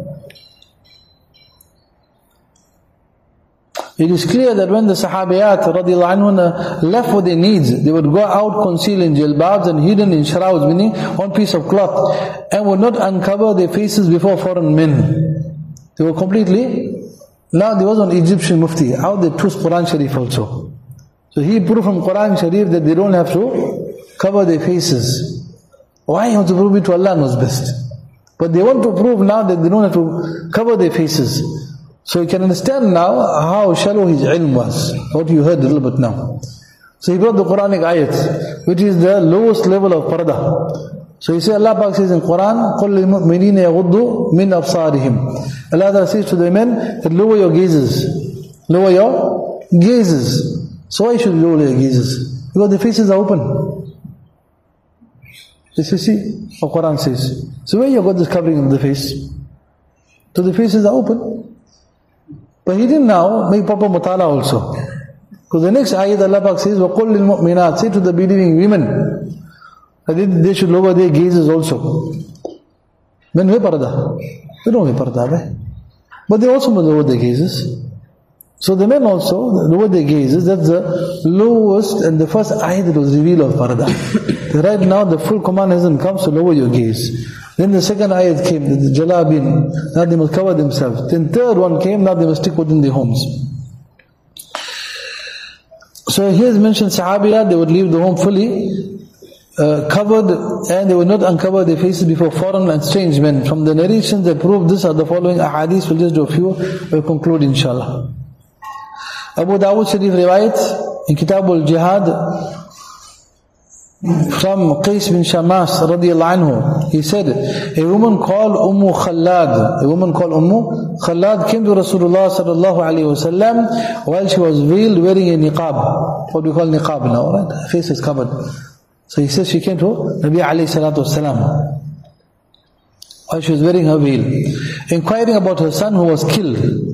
It is clear that when the Sahabiyat radiallahu anhu left for their needs, they would go out concealed in jilbabs and hidden in sharawds, meaning one piece of cloth, and would not uncover their faces before foreign men. They were completely, now there was an Egyptian mufti, how they twist Quran Sharif also. So he proved from Quran Sharif that they don't have to cover their faces. Why he wants to prove it to Allah knows best. But they want to prove now that they don't have to cover their faces. So you can understand now how shallow his ilm was, what you heard a little bit now. So he brought the Quranic ayat, which is the lowest level of parda. So he said, Allah Pak says in Quran, قُلْ لِلْمُؤْمِنِينَ يَغُضُّوا مِنْ أَبْصَارِهِمْ. Allah says to the men, that lower your gazes. Lower your gazes. So why should you lower your gazes? Because the faces are open. This you see, what Quran says. So where you got this covering of the face? So the faces are open. But he didn't now make proper mutala also. Because the next ayat Allah Pak says, وَقُلْ لِلْمُؤْمِنَاتِ say to the believing women, that they, they should lower their gazes also. Men wear parda. They don't wear parda, right? But they also must lower their gazes. So the men also lower their gazes. That's the lowest and the first ayat that was revealed of parda. Right now the full command hasn't come, so lower your gaze. Then the second ayat came, the jalabin, now they must cover themselves. Then third one came, now they must stick within their homes. So here is mentioned Sahabiyat, they would leave the home fully uh, covered, and they would not uncover their faces before foreign and strange men. From the narrations that prove this are the following ahadith. We'll just do a few, we'll conclude inshallah. Abu Dawud Sharif riwayat in Kitab al-Jihad from Qais bin Shamas radiallahu anhu. He said, a woman called Ummu Khallad, a woman called Ummu Khallad came to Rasulullah sallallahu alayhi wa sallam while she was veiled wearing a niqab. What we call niqab now, right? Her face is covered. So he says she came to Nabi alayhi salatu wasalam while she was wearing her veil, inquiring about her son who was killed.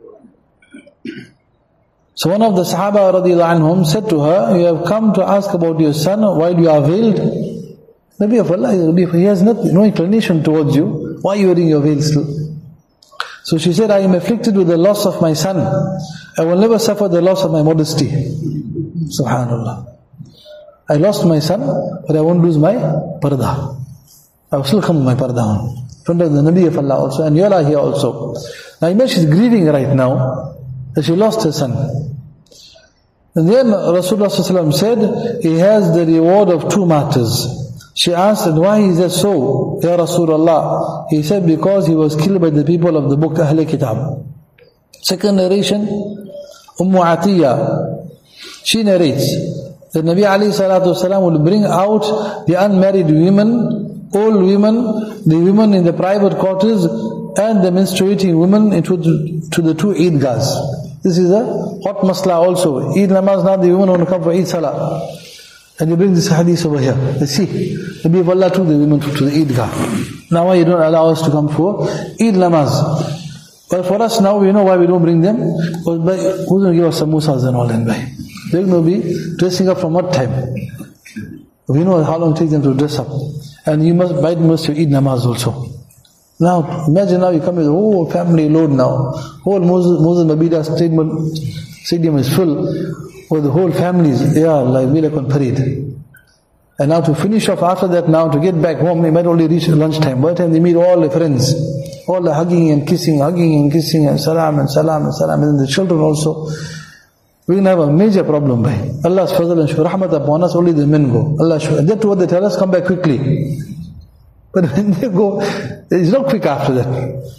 So one of the Sahaba radiallahu anhum said to her, you have come to ask about your son while you are veiled? Nabi of Allah, he has not, no inclination towards you. Why are you wearing your veil still? So she said, I am afflicted with the loss of my son. I will never suffer the loss of my modesty. Subhanallah. I lost my son, but I won't lose my parda. I will still come with my parda on. In front of the Nabi of Allah also, and you are here also. Now imagine she's grieving right now, that she lost her son. And then Rasulullah said, he has the reward of two martyrs. She asked, why is that so, Ya Rasulullah? He said, because he was killed by the people of the book Ahl Kitab. Second narration, Ummu Atiyah, she narrates that Nabi alayhi salatu wasalam will bring out the unmarried women, old women, the women in the private quarters, and the menstruating women into the, to the two Eidgahs. This is a hot masla also. Eid namaz, now the women want to come for Eid salah. And you bring this hadith over here. Let's see. Nabi of Allah took the women to the Eidgah. Now why you don't allow us to come for Eid namaz? Well, for us now, we know why we don't bring them. Because by, who's going to give us samosas and all and by? They're going to be dressing up from what time? We know how long it takes them to dress up. And you must buy them to Eid namaz also. Now, imagine now you come with a whole family load now. Whole Moses, Moses Mabida stadium, stadium is full with the whole families. Yeah, like we like on parade. And now to finish off after that now, to get back home, they might only reach lunchtime. By the time they meet all the friends, all the hugging and kissing, hugging and kissing, and salam and salam and salam, and the children also. We're going to have a major problem by Allah's fazl and rahmat upon us, only the men go. Allah should. That's what they tell us, come back quickly. But when they go, it's not quick after that.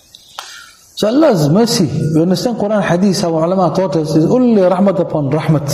So Allah's mercy, we understand Quran, Hadith, how ulama taught us, is only rahmat upon rahmat.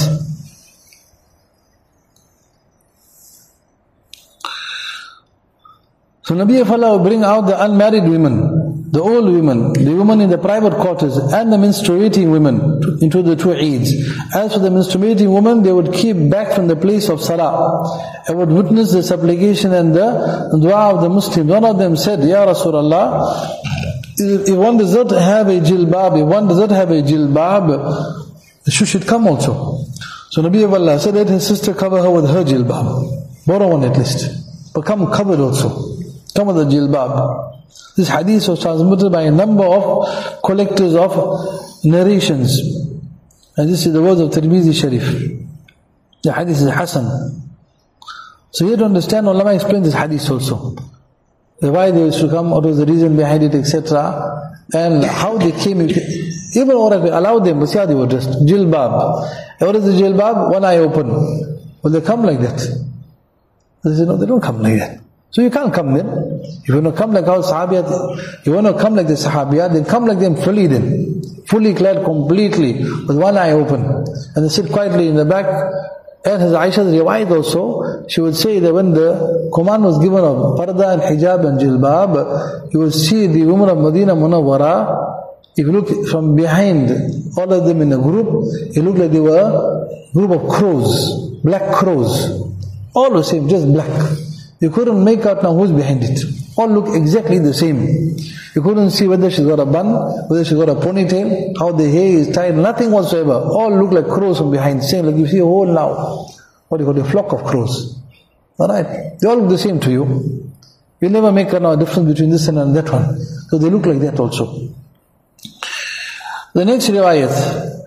So Nabi of Allah will bring out the unmarried women. the old women, the women in the private quarters, and the menstruating women into the two Eids. As for the menstruating women, they would keep back from the place of salah and would witness the supplication and the dua of the Muslims. One of them said, Ya Rasulullah, if one does not have a jilbab, if one does not have a jilbab, she should come also. So Nabi of Allah said, let his sister cover her with her jilbab. Borrow one at least. But come covered also. Come with the jilbab. This hadith was transmitted by a number of collectors of narrations. And this is the words of Tirmidhi Sharif. The hadith is Hasan. So you have to understand, ulama explain this hadith also. Why they used to come, what was the reason behind it, et cetera. And how they came. Even alright, we allowed them, but see how they were dressed. Jilbab. What is the jilbab? One eye open. Will they come like that? They say, no, they don't come like that. So you can't come then. If you want to come like how Sahabiyat, you want to come like the Sahabiyat, then come like them fully then. Fully clad completely, with one eye open. And they sit quietly in the back. And as Aisha's riwayat also, she would say that when the command was given of parda and hijab and jilbab, you will see the women of Medina Munawwara, if you look from behind all of them in a group, it looked like they were a group of crows, black crows. All the same, just black. You couldn't make out now who's behind it. All look exactly the same. You couldn't see whether she's got a bun, whether she's got a ponytail, how the hair is tied, nothing whatsoever. All look like crows from behind. Same like you see a whole now. What do you call it? A flock of crows. Alright? They all look the same to you. You never make a difference between this and that one. So they look like that also. The next riwayat.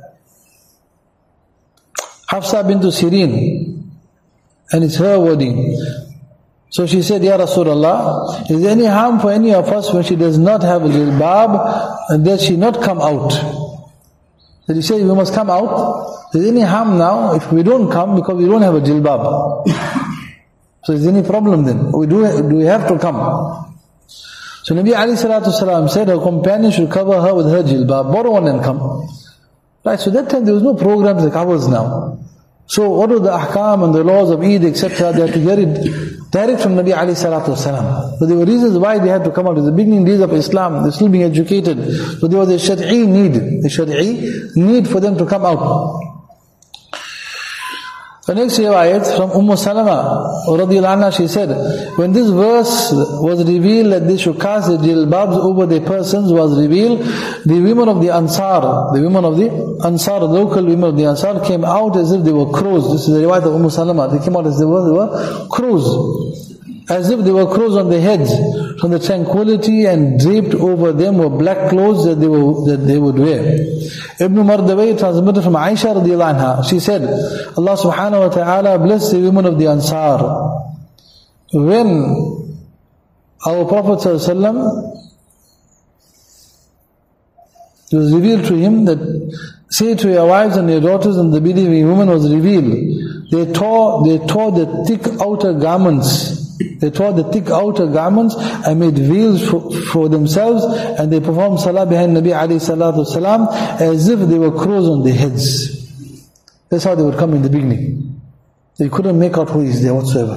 Hafsa bint Sirin. And it's her wording. So she said, Ya Rasulullah, is there any harm for any of us when she does not have a jilbab, and does she not come out? So he said, we must come out. Is there any harm now if we don't come because we don't have a jilbab? So is there any problem then? We do, do we have to come? So Nabi alayhi salatu salam said her companion should cover her with her jilbab, borrow one and come. Right, so that time there was no programs like ours now. So what are the ahkam and the laws of Eid, et cetera, they had to get it direct from Nabi alayhi salatu wasalam. So there were reasons why they had to come out. In the beginning days of Islam, they're still being educated. So there was a shari'i need, a shari'i need for them to come out. The next riwayat from Umm Salama radiyallahu anha, she said, when this verse was revealed that they should cast the jilbabs over their persons was revealed, the women of the Ansar, the women of the Ansar, the local women of the Ansar came out as if they were crows. This is the riwayat of Umm Salama. They came out as if they were, they were crows. As if they were crows on their heads, from the tranquility, and draped over them were black clothes that they were that they would wear. Ibn Mardawayh transmitted from Aisha radiyallahu anha. She said, Allah subhanahu wa ta'ala blessed the women of the Ansar. When our Prophet sallallahu alaihi wasallam, it was revealed to him that, say to your wives and your daughters, and the believing women was revealed, they tore, they tore the thick outer garments. They tore the thick outer garments and made veils for, for themselves, and they performed salah behind Nabi alayhi salatu wasalam as if they were crows on their heads. That's how they would come in the beginning. They couldn't make out who is there whatsoever.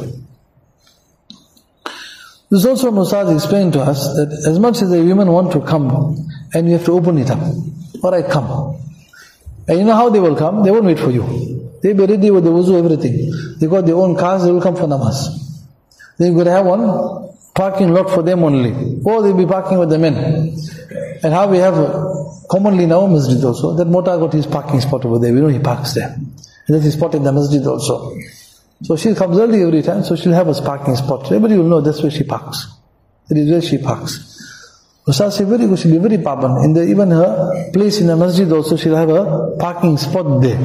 This also Musaz explained to us that as much as the women want to come, and you have to open it up. Alright, come. And you know how they will come? They won't wait for you. They'll be ready with the wuzu, everything. They got their own cars, they will come for namaz. They're going to have one parking lot for them only. Or they'll be parking with the men. And how we have commonly in our masjid also, that Mota got his parking spot over there. We know he parks there. And that's his spot in the masjid also. So she comes early every time, so she'll have a parking spot. So everybody will know that's where she parks. That is where she parks. Ustaz said very good, she'll be very paban. In the, even her place in the masjid also, she'll have a parking spot there.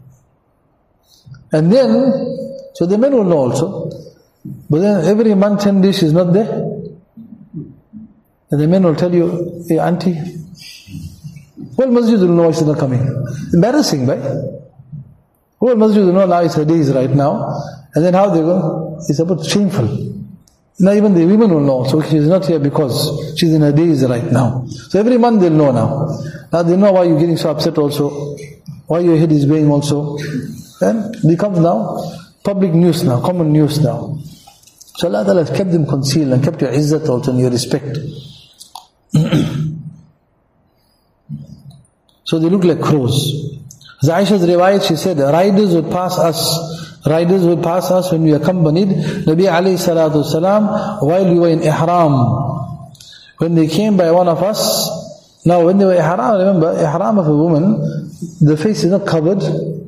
And then, so the men will know also. But then every month, ten days she's not there. And the men will tell you, hey auntie, well masjid will know why she's not coming. Embarrassing, right? Well masjid will know now it's her days right now. And then how they go? It's a bit shameful. Now even the women will know, so she's not here because she's in her days right now. So every month they'll know now. Now they know why you're getting so upset also, why your head is going also. Then it becomes now public news now, common news now. So Allah Ta'ala has kept them concealed and kept your izzat also and your respect. So they look like crows. As Aisha's riwayat, she said, riders would pass us, riders would pass us when we accompanied Nabi alayhi salatu wasalam while we were in ihram. When they came by one of us, now when they were ihram, remember, ihram of a woman, the face is not covered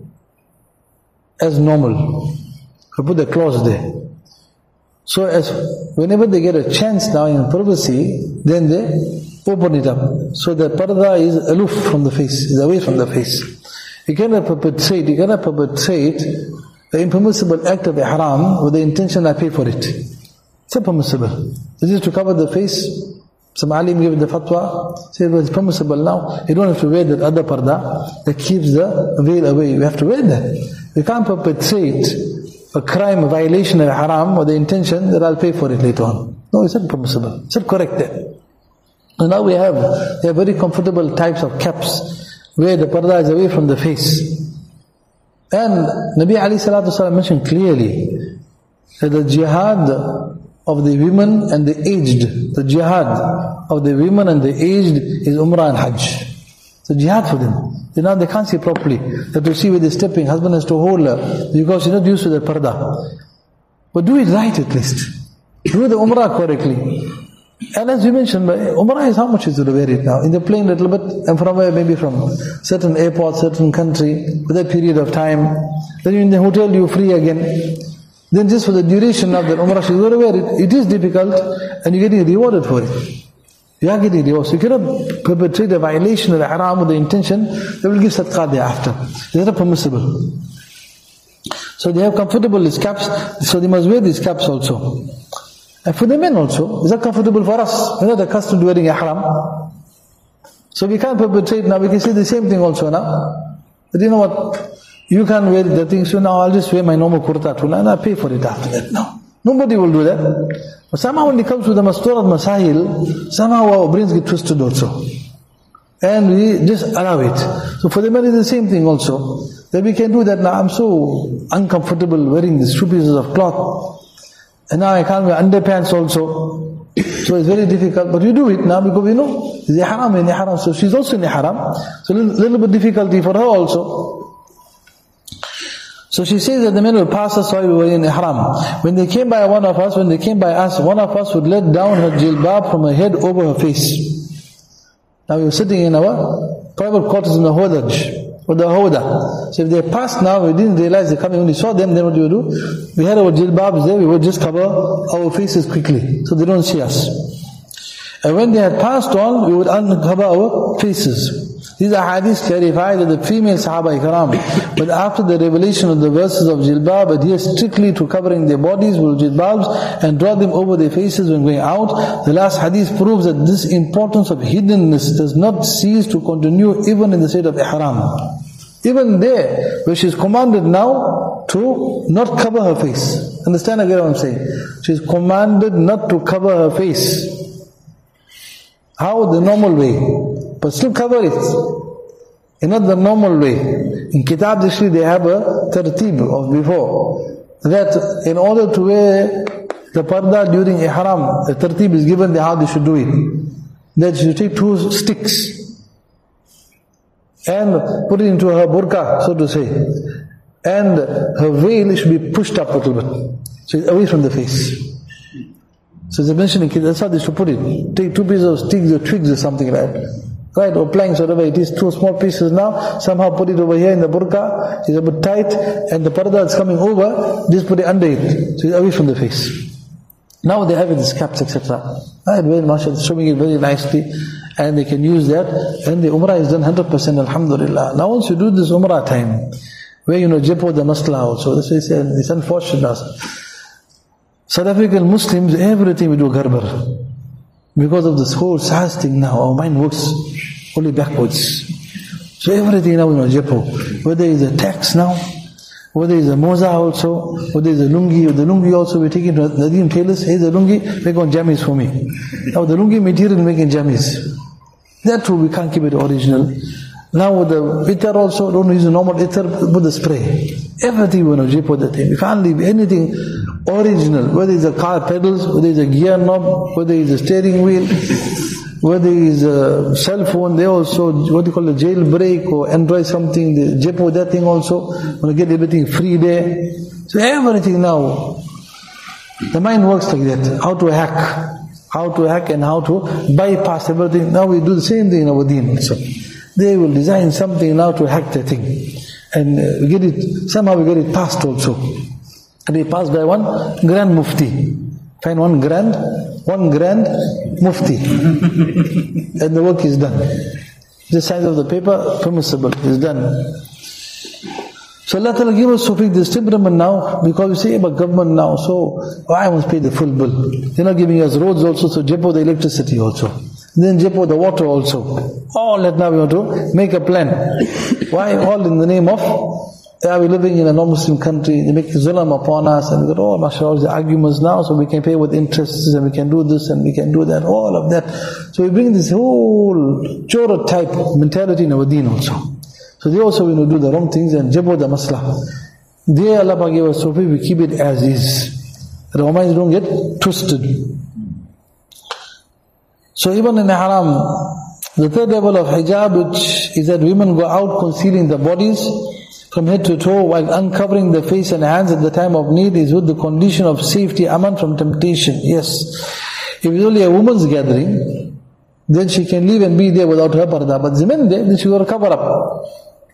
as normal. We put the clothes there. So as whenever they get a chance now in privacy, then they open it up. So the parda is aloof from the face, is away from the face. You cannot perpetrate, you cannot perpetrate the impermissible act of ihram with the intention I pay for it. It's not permissible. This is to cover the face. Some alim gave the fatwa, say well, it's permissible now. You don't have to wear that other parda that keeps the veil away. You have to wear that. You can't perpetrate a crime, a violation of haram with the intention that I'll pay for it later on. No, it's not permissible. It's not correct there. And now we have, there are very comfortable types of caps where the parda is away from the face. And Nabi alayhi salatu wasalam mentioned clearly that the jihad of the women and the aged, the jihad of the women and the aged is Umrah and Hajj. So jihad for them. They now they can't see properly. They have to see where they're stepping. Husband has to hold her because she's not used to the parda. But do it right at least. Do the Umrah correctly. And as we mentioned, Umrah is how much is to wear it now? In the plane a little bit, and from where? Maybe from certain airport, certain country, for that period of time. Then in the hotel you're free again. Then just for the duration of the Umrah, she's going to wear it. It is difficult, and you're getting rewarded for it. You are getting rewarded. So you cannot perpetrate a violation of the haram with the intention they will give sadaqah thereafter. It's not permissible. So they have comfortable these caps, so they must wear these caps also. And for the men also, is that comfortable for us? We're not accustomed to wearing ihram. So we can't perpetrate now, we can say the same thing also now. But you know what? You can't wear the thing, so now I'll just wear my normal kurta tula and I'll pay for it after that. No. Nobody will do that. But somehow when it comes to the masturat masahil, somehow our brains get twisted also. And we just allow it. So for the men it's the same thing also. That we can do that now. I'm so uncomfortable wearing these two pieces of cloth. And now I can't wear underpants also. So it's very difficult. But we do it now because we know it's ihram and ihram. So she's also in ihram. So a little, little bit difficulty for her also. So she says that the men will pass us while we were in ihram. When they came by one of us, when they came by us, one of us would let down her jilbab from her head over her face. Now we were sitting in our private quarters in the hodaj. Or the hawda. So if they passed now, we didn't realize they're coming. When we saw them, then what do we do? We had our jilbabs there, we would just cover our faces quickly, so they don't see us. And when they had passed on, we would uncover our faces. These are hadiths clarify that the female Sahaba Ikram, but after the revelation of the verses of jilbab, adhere strictly to covering their bodies with jilbabs and draw them over their faces when going out. The last hadith proves that this importance of hiddenness does not cease to continue even in the state of ihram. Even there, where she is commanded now to not cover her face. Understand again what I'm saying? She is commanded not to cover her face. How? The normal way. But still cover it. In not the normal way. In Kitab actually they have a tartib of before. That in order to wear the parda during ihram, the tartib is given how they should do it. That she should take two sticks and put it into her burqa, so to say. And her veil should be pushed up a little bit. So it's away from the face. So they mentioned in that's how they should put it. Take two pieces of sticks or twigs or something like that. Right, or planks, whatever it is, two small pieces now, somehow put it over here in the burqa, it's a bit tight, and the parda is coming over, just put it under it, so it's away from the face. Now they have these caps, et cetera. Right, very mashallah, showing it very nicely, and they can use that, and the umrah is done one hundred percent, alhamdulillah. Now once you do this umrah time, where you know, jepo the masla also, this is, it's unfortunate. South African Muslims, everything we do garbar. Because of this whole SARS thing now, our mind works only backwards. So everything now we know jepo. Whether it's a tax now, whether it's a moza also, whether it's a lungi, or the lungi also, we're taking to Nadeem tailors, hey the lungi, make on jammies for me. Now the lungi material making jammies. That too, we can't keep it original. Now with the itar also, don't use the normal itar, put the spray. Everything we know jepo the thing. We can't leave anything original, whether it's a car pedals, whether it's a gear knob, whether it's a steering wheel, whether it's a cell phone, they also, what do you call it, jailbreak or Android something, they jeopardize that thing also, want to get everything free there. So everything now, the mind works like that, how to hack, how to hack and how to bypass everything. Now we do the same thing in our deen also. They will design something now to hack the thing. And uh, get it, somehow we get it passed also. And they passed by one grand mufti. Find one grand, one grand mufti. And the work is done. The size of the paper, permissible, is done. So Allah Ta'ala give us Sufi this temperament now, because we say about government now, so oh, I must pay the full bill. They're not giving us roads also, so jeopardize the electricity also. Then jeopardize the water also. All that now we want to make a plan. Why? All in the name of, are we living in a non-Muslim country, they make zulm upon us, and we go, oh, mashallah, the arguments now, so we can pay with interests, and we can do this, and we can do that, all of that. So we bring this whole chora type mentality in our deen also. So they also will do the wrong things and jeopardize the maslah. There Allah gave us Sufi, we keep it as is. That our minds don't get twisted. So even in the haram, the third level of hijab, which is that women go out concealing their bodies from head to toe while uncovering the face and hands at the time of need, is with the condition of safety, aman from temptation. Yes. If it's only a woman's gathering, then she can leave and be there without her parda. But the men there, then she got to cover up.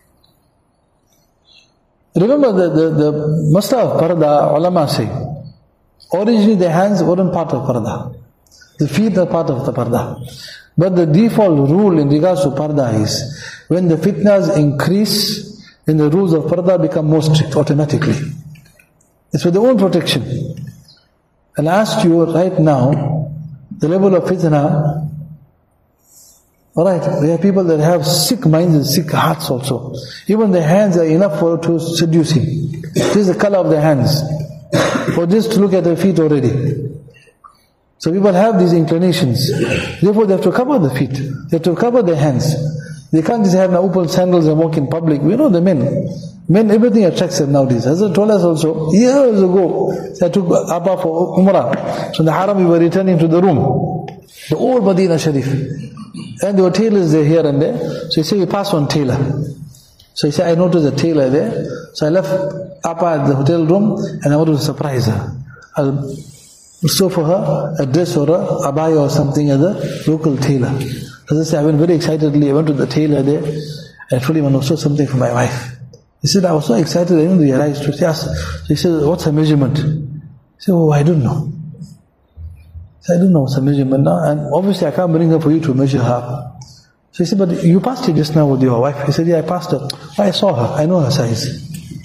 Remember the, the, the masla of parda, ulama say, originally the hands weren't part of parda. The feet are part of the parda. But the default rule in regards to parda is, when the fitnas increase, then the rules of parda become more strict automatically. It's for their own protection. And I ask you right now, the level of fitna, alright, we have people that have sick minds and sick hearts also. Even the hands are enough for to seduce him. This is the color of the hands. Or just to look at their feet already. So people have these inclinations. Therefore they have to cover the feet. They have to cover their hands. They can't just have now open sandals and walk in public. We know the men. Men, everything attracts them nowadays. Hazrat told us also, years ago, I took Abba for Umrah. So in the haram we were returning to the room. The old Medina Sharif. And there were tailors there here and there. So he said, we passed one tailor. So he said, I noticed a tailor there. So I left Appa at the hotel room and I wanted to surprise her. I'll sew for her a dress or a abaya or something as a local tailor. As I said, I went very excitedly, I went to the tailor there. I told him I want to sew something for my wife. He said, I was so excited I didn't realize. So he said, what's her measurement? He said, oh, I don't know. I don't know what's her measurement now, and obviously I can't bring her for you to measure her. So he said, but you passed it just now with your wife. He said, yeah, I passed her. I saw her, I know her size.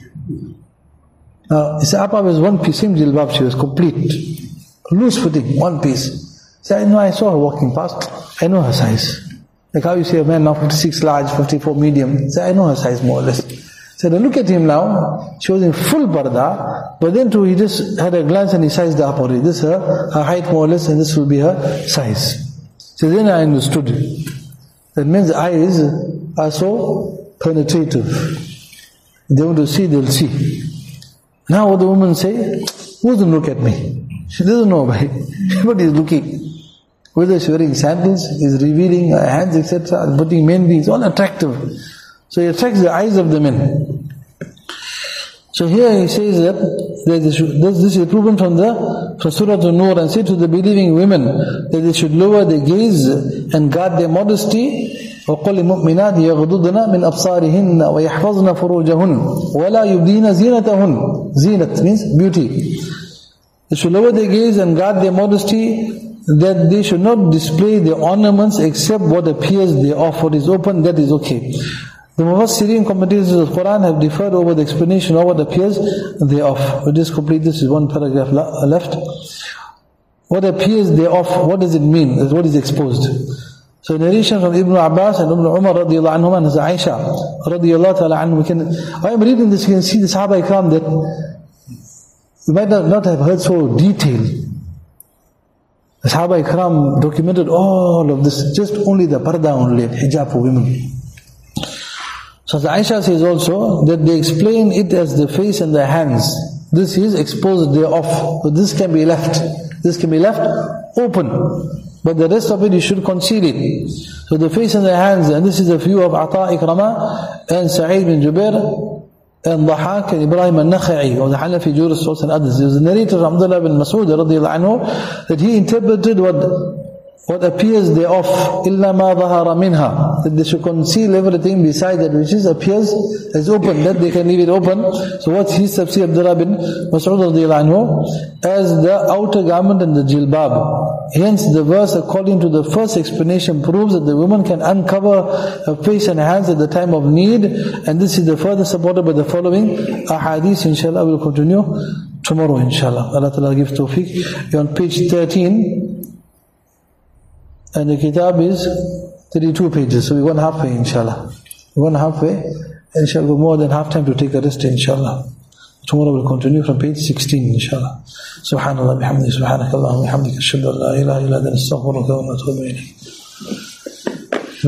Now, he said, Appa was one piece, same jilbab, she was complete. Loose fitting, one piece. He said, I know, I saw her walking past, I know her size. Like how you see a man now, fifty-six large, fifty-four medium. He said, I know her size more or less. He said, look at him now, she was in full parda, but then too, he just had a glance and he sized up already. This is her, her height more or less, and this will be her size. So then I understood. That men's eyes are so penetrative. They want to see, they'll see. Now what the woman say, who doesn't look at me? She doesn't know about it. Everybody is looking. Whether she's wearing sandals, is revealing her hands, et cetera, putting men beings, all attractive. So it attracts the eyes of the men. So here he says that this, this is proven from the from Surah An-Nur, and say to the believing women that they should lower their gaze and guard their modesty. وَقُلْ الْمُؤْمِنَاتِ يَغْضُضْنَ مِنْ أَبْصَارِهِنَّ وَيَحْفَظْنَ فُرُوجَهُنَّ وَلَا يُبْدِينَ زِينَتَهُنَّ. Zinat means beauty. They should lower their gaze and guard their modesty, that they should not display their ornaments except what appears thereof. What is open, that is okay. The Mufassirin commentators of the Quran have differed over the explanation of what appears thereof. We'll just complete this, is one paragraph left. What appears thereof, what does it mean? What is exposed? So narration from Ibn Abbas and Ibn Umar radiallahu anhum and Aisha radiallahu ta'ala anhu. We can, I am reading this, you can see the Sahaba Ikram that we might not, not have heard so detailed. The Sahaba Ikram documented all of this, just only the parda only, hijab for women. So Aisha says also that they explain it as the face and the hands. This is exposed thereof. But this can be left. This can be left open. but the rest of it you should conceal it. So the face and the hands, and this is a view of Ata Ikrama and Sa'id bin Jubair and Dhahak and Ibrahim al-Nakha'i or the Hanafi jurists and others. There was a narrator, Abdullah bin Mas'ud radiyallahu anhu, that he interpreted what what appears thereof, illa ma dhahara minha, that they should conceal everything beside that which is appears as open, that they can leave it open. So what's his tafsir, Abdullah bin Mas'ud radiyallahu anhu, as the outer garment and the jilbab. Hence the verse according to the first explanation proves that the woman can uncover her face and hands at the time of need, and this is the further supported by the following ahadith. Inshallah we'll continue tomorrow inshallah. Allah Ta'ala give tawfiq. You're on page thirteen. And the kitab is thirty-two pages, so we're one halfway inshallah. We're one halfway, and shall go more than half time to take a rest inshallah. Tomorrow we'll continue from page sixteen inshallah. Subhanallah bihamdihi, subhanakallahumma bihamdika, ashhadu an la ilaha illa anta, astaghfiruka wa atubu ilayk.